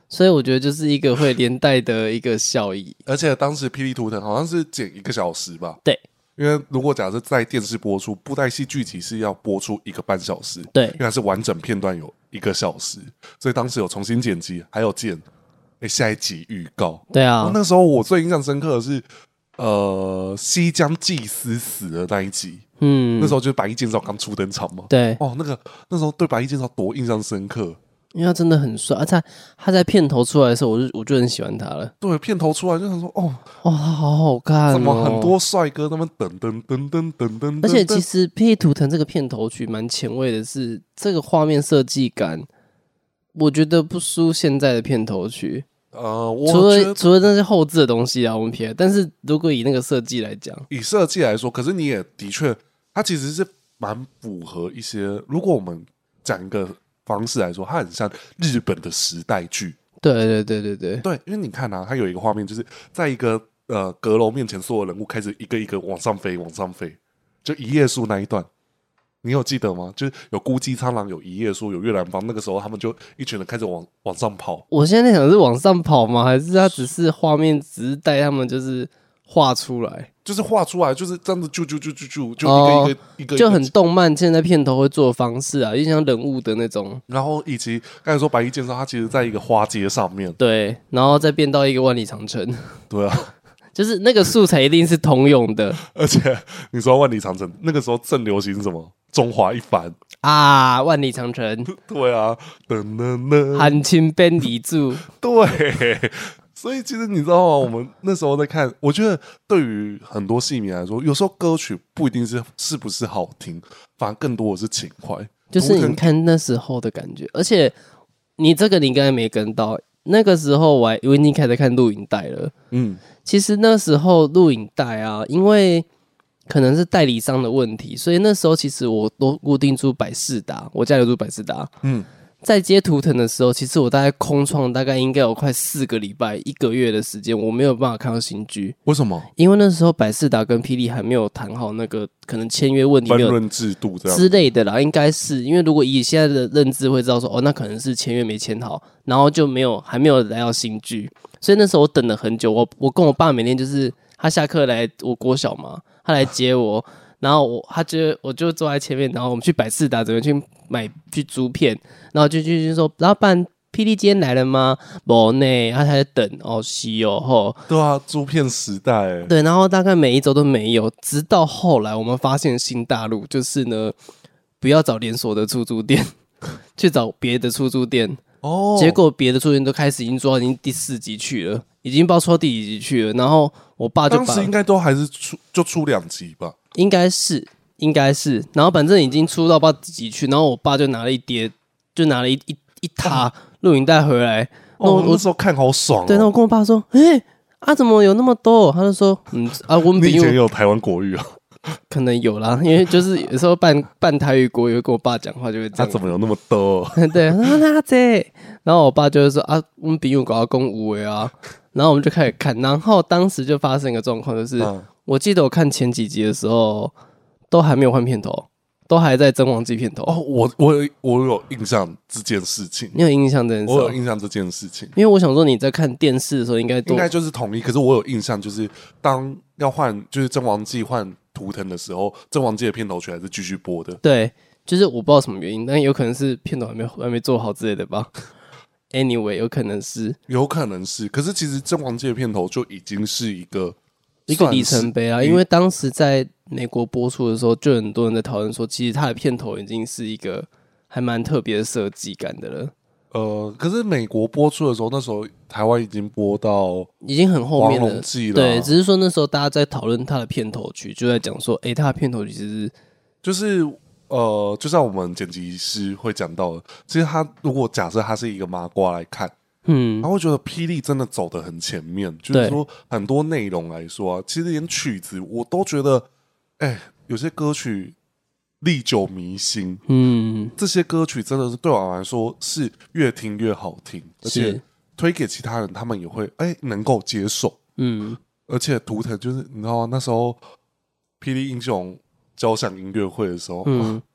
所以我觉得就是一个会连带的一个效益。 而且当时霹雳图腾好像是剪一个小时吧？ 对， 因为如果假设在电视播出，布袋戏剧集是要播出一个半小时， 对， 因为它是完整片段有一个小时，所以当时有重新剪辑，还有剪诶下一集预告。 对啊， 那时候我最印象深刻的是，呃，西江祭司死的那一集。嗯，那时候就是白衣剑少刚初登场嘛。 对， 哦，那个那时候对白衣剑少多印象深刻。 因为他真的很帅，而且他在片头出来的时候，我就我就很喜欢他了。 对，片头出来就想说，哦， 哇，他好好看、哦， 怎么很多帅哥他们噔噔噔噔噔噔， 而且其实《霹雳图腾》这个片头曲蛮前卫的是，是这个画面设计感，我觉得不输现在的片头曲。 呃，我除了除了那些后置的东西啊，我们撇。但是如果以那个设计来讲， 以设计来说，可是你也的确，它其实是蛮符合一些。如果我们讲一个方式来说，它很像日本的时代剧。 对对对对对对，因为你看啊，它有一个画面，就是在一个呃阁楼面前，所有人物开始一个一个往上飞，往上飞，就一页书那一段。你有记得吗？就是有孤姬苍狼，有一页书，有月兰芳，那个时候他们就一群人开始往往上跑。 我现在想是往上跑吗？还是他只是画面只是带他们就是画出来， 就是画出来，就是这样子，就就就就就就一个一个、哦、一个一个， 就很动漫。现在片头会做的方式啊，就像人物的那种。 然后以及刚才说白衣剑少，他其实在一个花街上面， 对，然后再变到一个万里长城。 对啊。 就是那个素材一定是通用的， 而且你说万里长城那个时候正流行什么中华一番啊，万里长城， 对啊，噔噔噔， 韩青边离柱， 对，所以其实你知道吗？我们那时候在看，我觉得对于很多戏迷来说，有时候歌曲不一定是是不是好听，反而更多的是情怀， 就是你看那时候的感觉。而且你这个你应该没跟到，那个时候我还我已经开始看录影带了，嗯。其实那时候录影带啊，因为可能是代理商的问题，所以那时候其实我都固定住百视达，我家里住百视达。嗯，在接图腾的时候，其实我大概空窗大概应该有快四个礼拜、一个月的时间，我没有办法看到新剧。 为什么？ 因为那时候百视达跟霹雳还没有谈好那个可能签约问题、 分润制度这样之类的啦，应该是因为如果以现在的认知会知道说，哦，那可能是签约没签好，然后就没有还没有来到新剧。所以那时候我等了很久，我我跟我爸每天就是他下课来我国小嘛，他来接我，然后我他就我就坐在前面，然后我们去百视达准备去买去租片，然后就就就说老板霹雳今天来了吗？没呢，他还在等哦，是哦吼， 对啊，租片时代， 对，然后大概每一周都没有，直到后来我们发现新大陆就是呢，不要找连锁的出租店，去找别的出租店。哦，结果别的出租店都开始已经做到已经第四集去了，已经不知道出到第几集去了。然后我爸就把当时应该都还是出就出两集吧， 应该是应该是，然后反正已经出到不知道几集去，然后我爸就拿了一叠，就拿了一一一沓录影带回来。 哦，我那时候看好爽、哦。 对，然后我跟我爸说：“哎、欸，啊，怎么有那么多？”他就说：“嗯啊，我们你以前有台湾国语啊。” 可能有啦，因为就是有时候办办台语国语，跟我爸讲话就会这样。 他怎么有那么多？ 对，他说那这，然后我爸就会说啊，我们比如搞到公五维啊，然后我们就开始看，然后当时就发生一个状况，就是、嗯、我记得我看前几集的时候，都还没有换片头，都还在真王记片头。 哦，我我有我有印象这件事情， 你有印象这件事？ 我有印象这件事情， 因为我想说你在看电视的时候应该应该就是统一，可是我有印象，就是当要换就是真王记换图腾的时候，真王记的片头曲还是继续播的。 对，就是我不知道什么原因，但有可能是片头还没还没做好之类的吧。Anyway， 有可能是， 有可能是，可是其实真王记的片头就已经是一个一个里程碑啊，因为当时在美国播出的时候，就很多人在讨论说，其实它的片头已经是一个还蛮特别的设计感的了。 呃，可是美国播出的时候，那时候台湾已经播到已经很后面了， 了对，只是说那时候大家在讨论他的片头曲，就在讲说，哎、欸，他的片头曲其实就是呃，就像我们剪辑师会讲到的，其实他如果假设他是一个麻瓜来看，嗯，他会觉得霹雳真的走得很前面，就是说很多内容来说啊，其实连曲子我都觉得，哎、欸，有些歌曲历久弥新，嗯，这些歌曲真的是对我来说是越听越好听，而且推给其他人，他们也会哎、欸、能够接受，嗯，而且图腾就是你知道吗？那时候霹雳英雄交响音乐会的时候，嗯，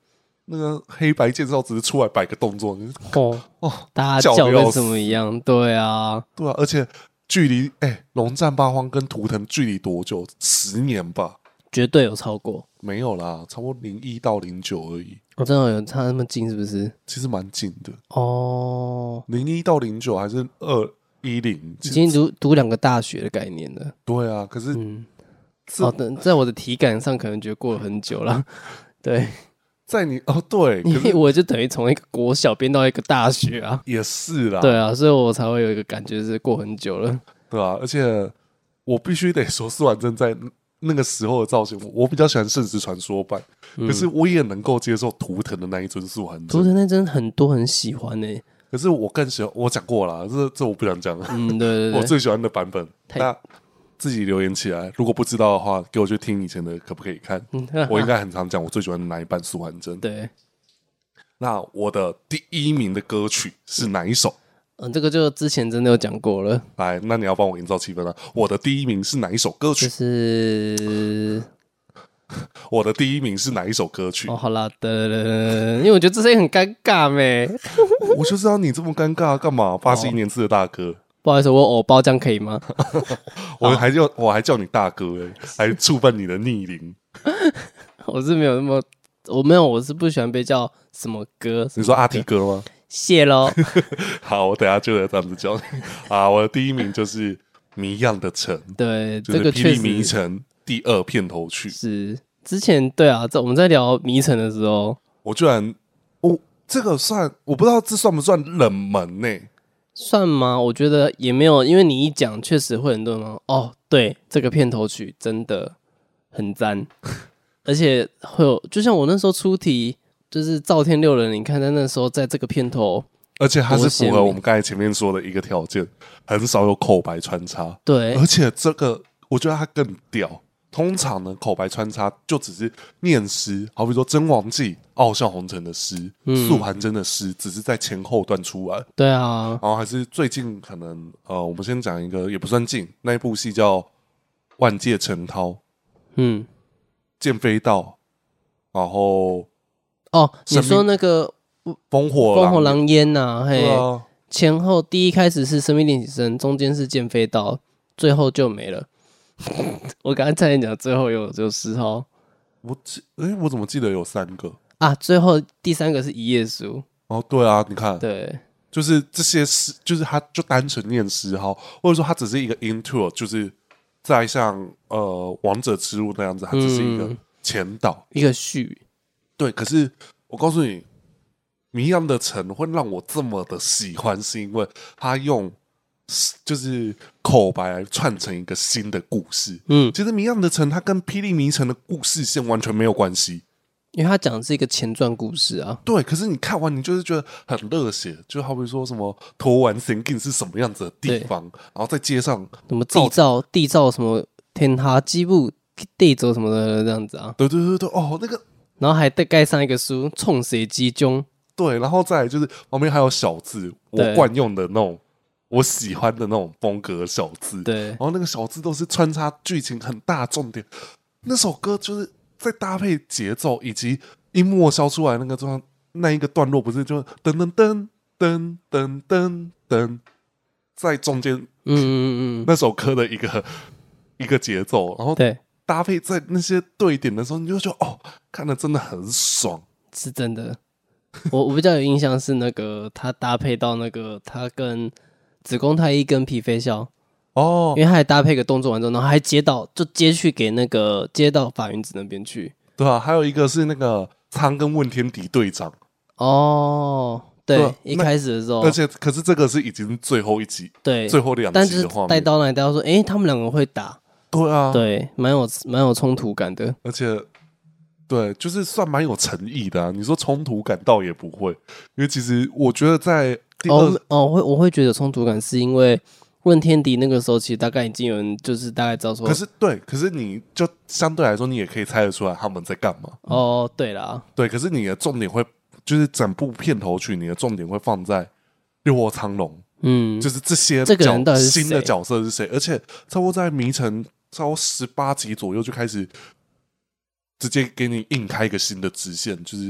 那个黑白介绍只是出来摆个动作， 哦哦，大家叫跟什么一样？对啊， 对啊，而且距离哎，欸，龙战八荒跟图腾距离多久？十年吧？ 绝对有超过。 没有啦，差不多零一到零九而已。 我，哦，真的有差那么近是不是？ 其实蛮近的哦， 零一到零九还是二一零， 已经读读两个大学的概念了。 对啊，可是嗯，哦，等在我的体感上可能觉得过了很久了。对， 在你哦对， 因为我就等于从一个国小变到一个大学啊。 也是啦， 对啊，所以我才会有一个感觉是过很久了。 对啊，而且我必须得说，司完真在那个时候的造型，我比较喜欢圣石传说版，嗯，可是我也能够接受图腾的那一尊素还真。 图腾那尊很多很喜欢呢，欸， 可是我更喜欢，我讲过了，这这我不想讲了。 嗯，对对对， 我最喜欢的版本，大家自己留言起来。如果不知道的话，给我去听以前的，可不可以看？嗯，我应该很常讲我最喜欢的哪一版素还真。 对， 那我的第一名的歌曲是哪一首？ 嗯，这个就之前真的有讲过了。 来，那你要帮我营造气氛了。我的第一名是哪一首歌曲？ 就是我的第一名是哪一首歌曲？ 哦，好啦的，因为我觉得这声音很尴尬咩。 我就知道你这么尴尬，干嘛？八十一年次的大哥， 不好意思，我偶包，这样可以吗？ 我还叫我还叫你大哥哎，欸，还触犯你的逆鳞。 我是没有那么，我没有，我是不喜欢被叫什么哥。 你说阿提哥吗？ 谢喽。 好，我等一下就来这样子叫你啊。我的第一名就是《谜样的城》， 对， 就是《霹雳迷城》第二片头曲。 是之前对啊，在我们在聊迷城的时候， 我居然，我这个算我不知道这算不算冷门呢，欸？ 算吗？我觉得也没有，因为你一讲，确实会很多人哦，对，这个片头曲真的很赞，而且会有，就像我那时候出题。就是赵天六人，你看在那时候在这个片头， 而且它是符合我们刚才前面说的一个条件，很少有口白穿插。 对， 而且这个我觉得它更屌。通常呢，口白穿插就只是念诗，好比说《真王记》《傲笑红尘》的诗，嗯，素还真的诗，只是在前后段出来。 对啊， 然后还是最近可能呃，我们先讲一个也不算近，那一部戏叫《万界成涛》，嗯，剑飞道，然后。 哦，你说那个烽火烽火狼烟呐，嘿， 啊， 前后第一开始是生命练习生，中间是剑飞刀，最后就没了。我刚才差点讲最后有有十号， 我记哎、欸，我怎么记得有三个啊？最后第三个是一页书。 哦，对啊，你看， 对， 就是这些诗，就是他就单纯念诗号，或者说他只是一个 intro， 就是在像呃王者之路那样子，它只是一个前导、 嗯、一个序。 对，可是我告诉你，谜样的城会让我这么的喜欢，是因为他用就是口白来串成一个新的故事。嗯，其实谜样的城它跟霹雳迷城的故事线完全没有关系， 因为他讲的是一个前传故事啊。 对，可是你看完你就是觉得很热血，就好比说什么投完神境是什么样子的地方，然后在街上什么地造地造什么天哈基部地走什么的这样子啊。 对对对对，哦那个。 然后还再盖上一个书，冲谁集中？ 对，然后再来就是旁边还有小字，我惯用的那种，我喜欢的那种风格小字。 对， 然后那个小字都是穿插剧情很大重点。那首歌就是在搭配节奏以及音默消出来那个状那一个段落，不是就噔噔噔噔噔噔噔，在中间，嗯嗯嗯，那首歌的一个一个节奏，然后对。 搭配在那些对点的时候，你就觉得哦，看得真的很爽， 是真的。我我比较有印象是那个他搭配到那个他跟子宫太一跟皮飞笑哦，因为他还搭配个动作完之后，然后还接到就接去给那个接到法云子那边去， 对啊，还有一个是那个苍跟问天敌队长哦，对，对一开始的时候， 而且可是这个是已经最后一集， 对， 最后两集的画面， 带刀来带刀说，哎、欸，他们两个会打。 对啊， 对，蛮有蛮有冲突感的， 而且对，就是算蛮有诚意的啊。你说冲突感倒也不会，因为其实我觉得在第二哦哦，我会我会觉得冲突感是因为问天敌那个时候，其实大概已经有人就是大概知道说， 可是对，可是你就相对来说，你也可以猜得出来他们在干嘛。 哦，对啦， 对，可是你的重点会就是整部片头曲，你的重点会放在六卧苍龙，嗯，就是这些这个人到底是新的角色是谁，而且差不多在迷城。超十八集左右就开始直接给你硬开一个新的支线，就是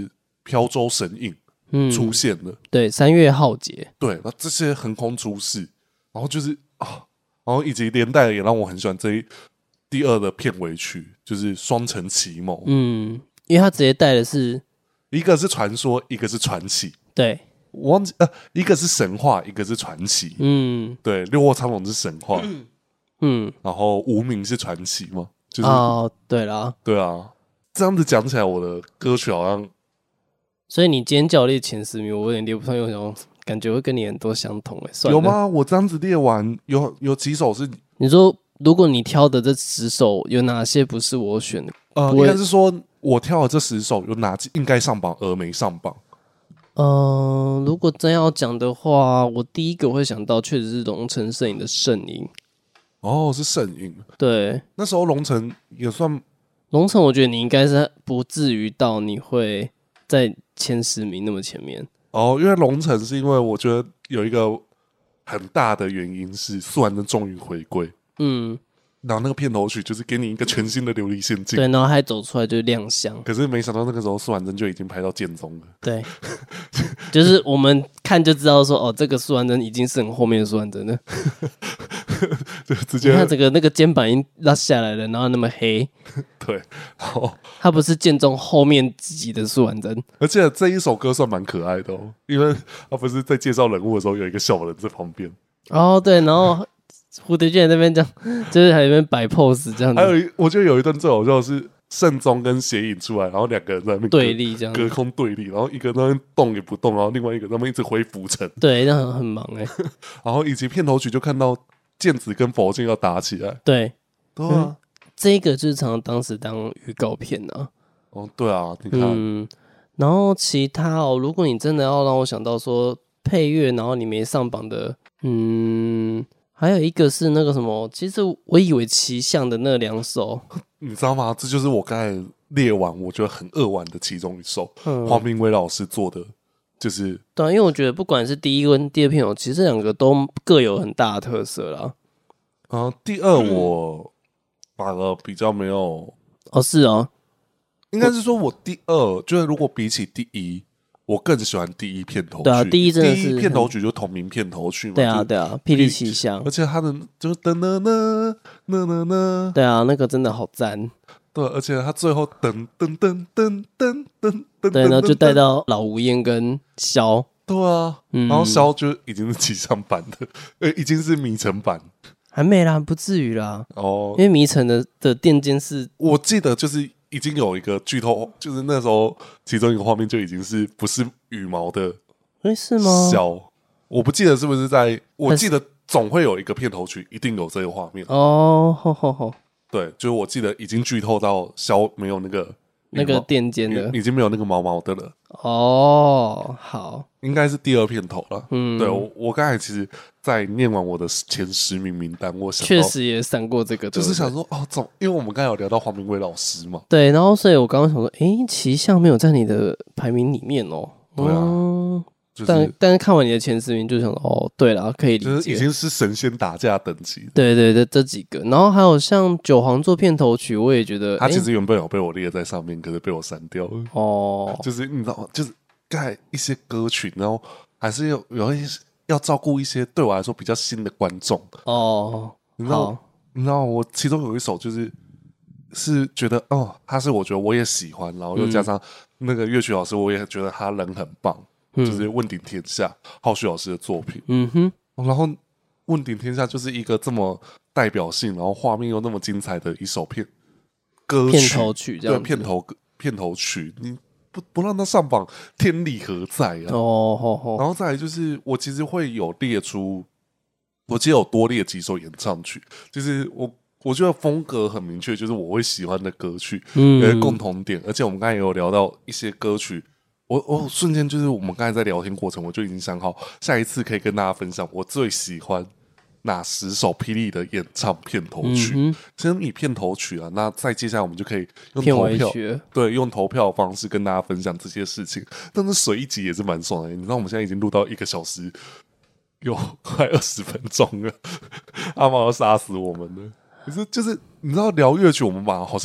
飘舟神影出现了，嗯、 对，三月浩劫， 对，那这些横空出世，然后就是啊，然后以及连带的也让我很喜欢这一第二的片尾曲，就是双城奇谋， 嗯，因为他直接带的是一个是传说，一个是传奇， 对， 我忘记呃，一个是神话，一个是传奇，嗯，对，六卧苍龙是神话，嗯，嗯然后无名是传奇嘛，就是哦，对啦， 对啊，这样子讲起来，我的歌曲好像。 所以你今天叫我列前十名，我有点列不上，有种感觉会跟你很多相同诶、欸。 有吗？我这样子列完，有有几首是你说，如果你挑的这十首有哪些不是我选的？ 呃，应该是说我挑的这十首有哪几应该上榜而没上榜？ 嗯、呃，如果真要讲的话，我第一个会想到确实是龙城摄影的圣影。 哦，是圣影。对，那时候龙城也算龙城，我觉得你应该是不至于到你会在前十名那么前面哦，因为龙城是因为我觉得有一个很大的原因是素还真终于回归，嗯，然后那个片头曲就是给你一个全新的琉璃仙境， 对，然后还走出来就是亮相， 可是没想到那个时候素还真就已经拍到建中了， 对，就是我们看就知道说哦，这个素还真已经是很后面的素还真了。 就直接你看整个那个肩膀已经拉下来了，然后那么黑， 对，然后他不是建中后面自己的素还真， 而且这一首歌算蛮可爱的哦，因为他不是在介绍人物的时候有一个小人在旁边， 哦对，然后蝴蝶剑在那边这样，就是还在那边摆 pose 这样子， 还有一我觉得有一段最好笑的是圣宗跟邪影出来，然后两个人在那边对立这样， 隔空对立，然后一个在那边动也不动，然后另外一个在那边一直挥浮尘， 对，那很很忙哎、欸， 然后以及片头曲就看到。剑子跟佛剑要打起来， 对， 对啊， 嗯、这个就是常常当时当预告片啊。 哦，对啊，你看，嗯， 然后其他哦，如果你真的要让我想到说配乐，然后你没上榜的，嗯，还有一个是那个什么，其实我以为奇象的那两首， 你知道吗？这就是我刚才列完我觉得很扼腕的其中一首，嗯、黄明威老师做的。就是对、啊，因为我觉得不管是第一跟第二片哦，其实这两个都各有很大的特色啦。 呃，第二我反而比较没有哦，是哦， 应该是说我第二，就是如果比起第一，我更喜欢第一片头曲。 对啊，第一真的是第一片头曲就同名片头曲嘛。 对啊，对啊，霹雳奇象， 而且他的就是噔噔噔噔噔噔， 对啊，那个真的好赞。 对，而且他最后噔噔噔噔噔噔噔， 对，然后就带到老吴燕跟萧， 对啊，嗯、然后萧就已经是奇象版的，呃，已经是迷城版， 还没啦，不至于啦。哦，因为迷城的的电监是， 我记得就是已经有一个剧透，就是那时候其中一个画面就已经是不是羽毛的， 哎，是吗？ 萧，我不记得是不是在，我记得总会有一个片头曲一定有这个画面。 哦，吼吼吼。 对，就是我记得已经剧透到萧没有那个那个电尖的， 已经没有那个毛毛的了。 哦，好， 应该是第二片头了。嗯，对我我刚才其实，在念完我的前十名名单，我想确实也闪过这个， 就是想说哦，总因为我们刚才有聊到黄明威老师嘛， 对，然后所以我刚刚想说，哎，奇象没有在你的排名里面哦。 对啊。嗯就是、但但是看完你的前十名就想哦，对了，可以理解， 就是已经是神仙打架等级。 对对对，这几个，然后还有像九皇做片头曲，我也觉得他其实原本有被我列在上面，可是被我删掉了。哦，就是你知道，就是盖一些歌曲，然后还是有有一些要照顾一些对我来说比较新的观众。哦，你知道，你知道我其中有一首就是是觉得哦，他是我觉得我也喜欢，然后又加上那个乐曲老师，我也觉得他人很棒。嗯、就是《问鼎天下》浩旭老师的作品，嗯哼，然后《问鼎天下》就是一个这么代表性，然后画面又那么精彩的一首片歌曲片头曲， 对片头片头曲，你不不让他上榜，天理何在啊？哦，哦哦然后再来就是我其实会有列出，我其实有多列几首演唱曲，就是我我觉得风格很明确，就是我会喜欢的歌曲，嗯，有共同点，而且我们刚才也有聊到一些歌曲。我我瞬间就是我们刚才在聊天过程，我就已经想好下一次可以跟大家分享我最喜欢哪十首霹雳的演唱片头曲。嗯、先以片头曲啊，那再接下来我们就可以用投票，对，用投票的方式跟大家分享这些事情。但是水一集也是蛮爽的，你知道我们现在已经录到一个小时，有快二十分钟了，阿毛要杀死我们了。可是就是你知道聊乐曲，我们把好像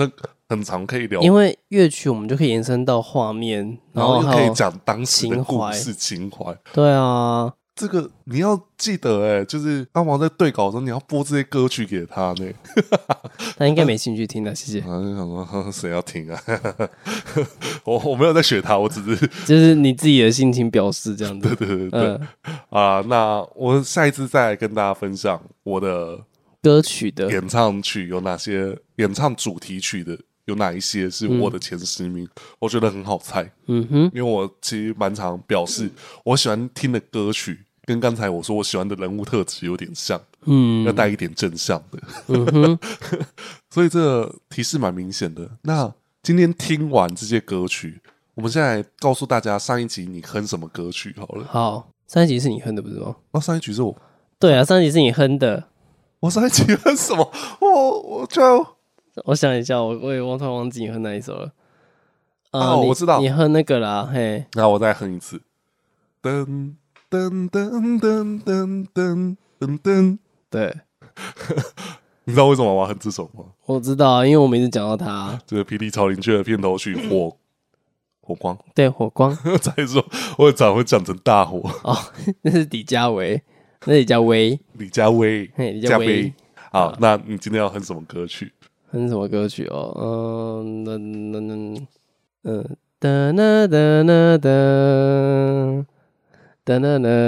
很常可以聊， 因为乐曲我们就可以延伸到画面， 然后又可以讲当时的故事情怀。 对啊， 这个你要记得哎、欸，就是阿毛在对稿的时候，你要播这些歌曲给他呢。 他应该没兴趣听的，谢谢。 他就想说谁要听啊？我我没有在学他，我只是就是你自己的心情表示这样子。 对对对对、嗯、啊！那我下一次再来跟大家分享我的歌曲的演唱曲有哪些，演唱主题曲的有哪一些是我的前十名，嗯、我觉得很好猜。 嗯哼， 因为我其实蛮常表示我喜欢听的歌曲。跟刚才我说我喜欢的人物特质有点像，嗯，要带一点正向的，嗯哼所以这个提示蛮明显的。那今天听完这些歌曲，我们现在告诉大家上一集你哼什么歌曲好了。 好，上一集是你哼的不是吗？ 哦，上一集是我。 对啊，上一集是你哼的。 我上一集哼什么？我我就我想一下，我我也忘突然忘记你哼哪一首了。 呃、哦，我知道， 你哼那个啦，嘿。 那我再哼一次。噔。噔噔噔噔噔噔噔， 对， 你知道为什么我要哼这首吗？ 我知道，因为我每次讲到它， 这个《霹雳超灵雀》的片头曲《火火光》， 对，火光。 再说，我常会讲成大火哦，那是李佳薇，那是李佳薇， 李佳薇， 嘿，李佳薇。 好，那你今天要哼什么歌曲？ 哼什么歌曲哦？嗯，那那那嗯，哒啦哒啦哒。哒啦啦，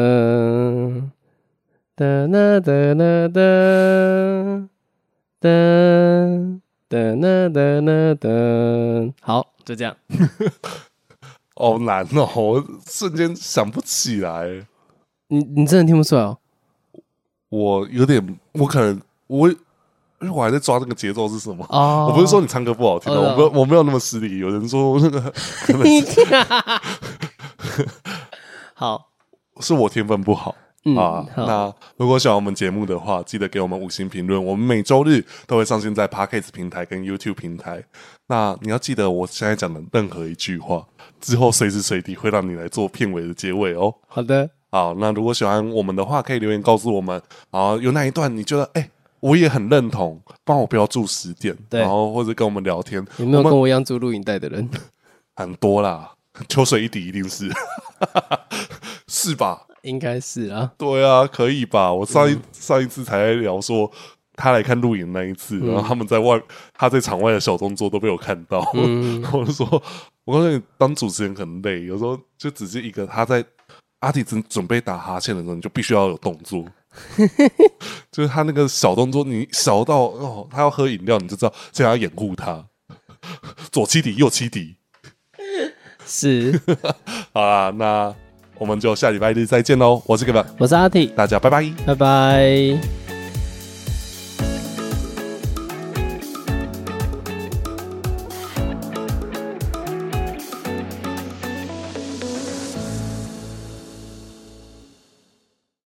哒啦哒啦哒，哒哒啦哒啦哒。好，就这样。 好难哦，我瞬间想不起来。 你你真的听不出来哦？ 我有点，我可能我因为我还在抓那个节奏是什么。 哦， 我不是说你唱歌不好听，我没我没有那么失礼。有人说那个可能是好，是我天分不好、嗯、啊。那如果喜欢我们节目的话，记得给我们五星评论。我们每周日都会上线在 Podcast 平台跟 YouTube 平台。那你要记得，我现在讲的任何一句话，之后随时随地会让你来做片尾的结尾哦。 好的， 好。那如果喜欢我们的话，可以留言告诉我们。啊，有哪一段你觉得哎、欸，我也很认同，帮我标注十点，然后或者跟我们聊天。 有没有跟我一样租录影带的人？ 很多啦。秋水一滴一定是是吧？ 应该是啊。 对啊，可以吧？我上一、嗯、上一次才在聊说他来看录影那一次、嗯、然后他们在外他在场外的小动作都被我看到、嗯、我就说我告诉你当主持人很累，有时候就只是一个他在阿弟准准备打哈欠的时候你就必须要有动作就是他那个小动作你小到哦，他要喝饮料你就知道这样要掩护他左七底右七底是好啦，那我们就下礼拜日再见喽。我是 Kevin， 我是阿 T， 大家拜拜， 拜拜。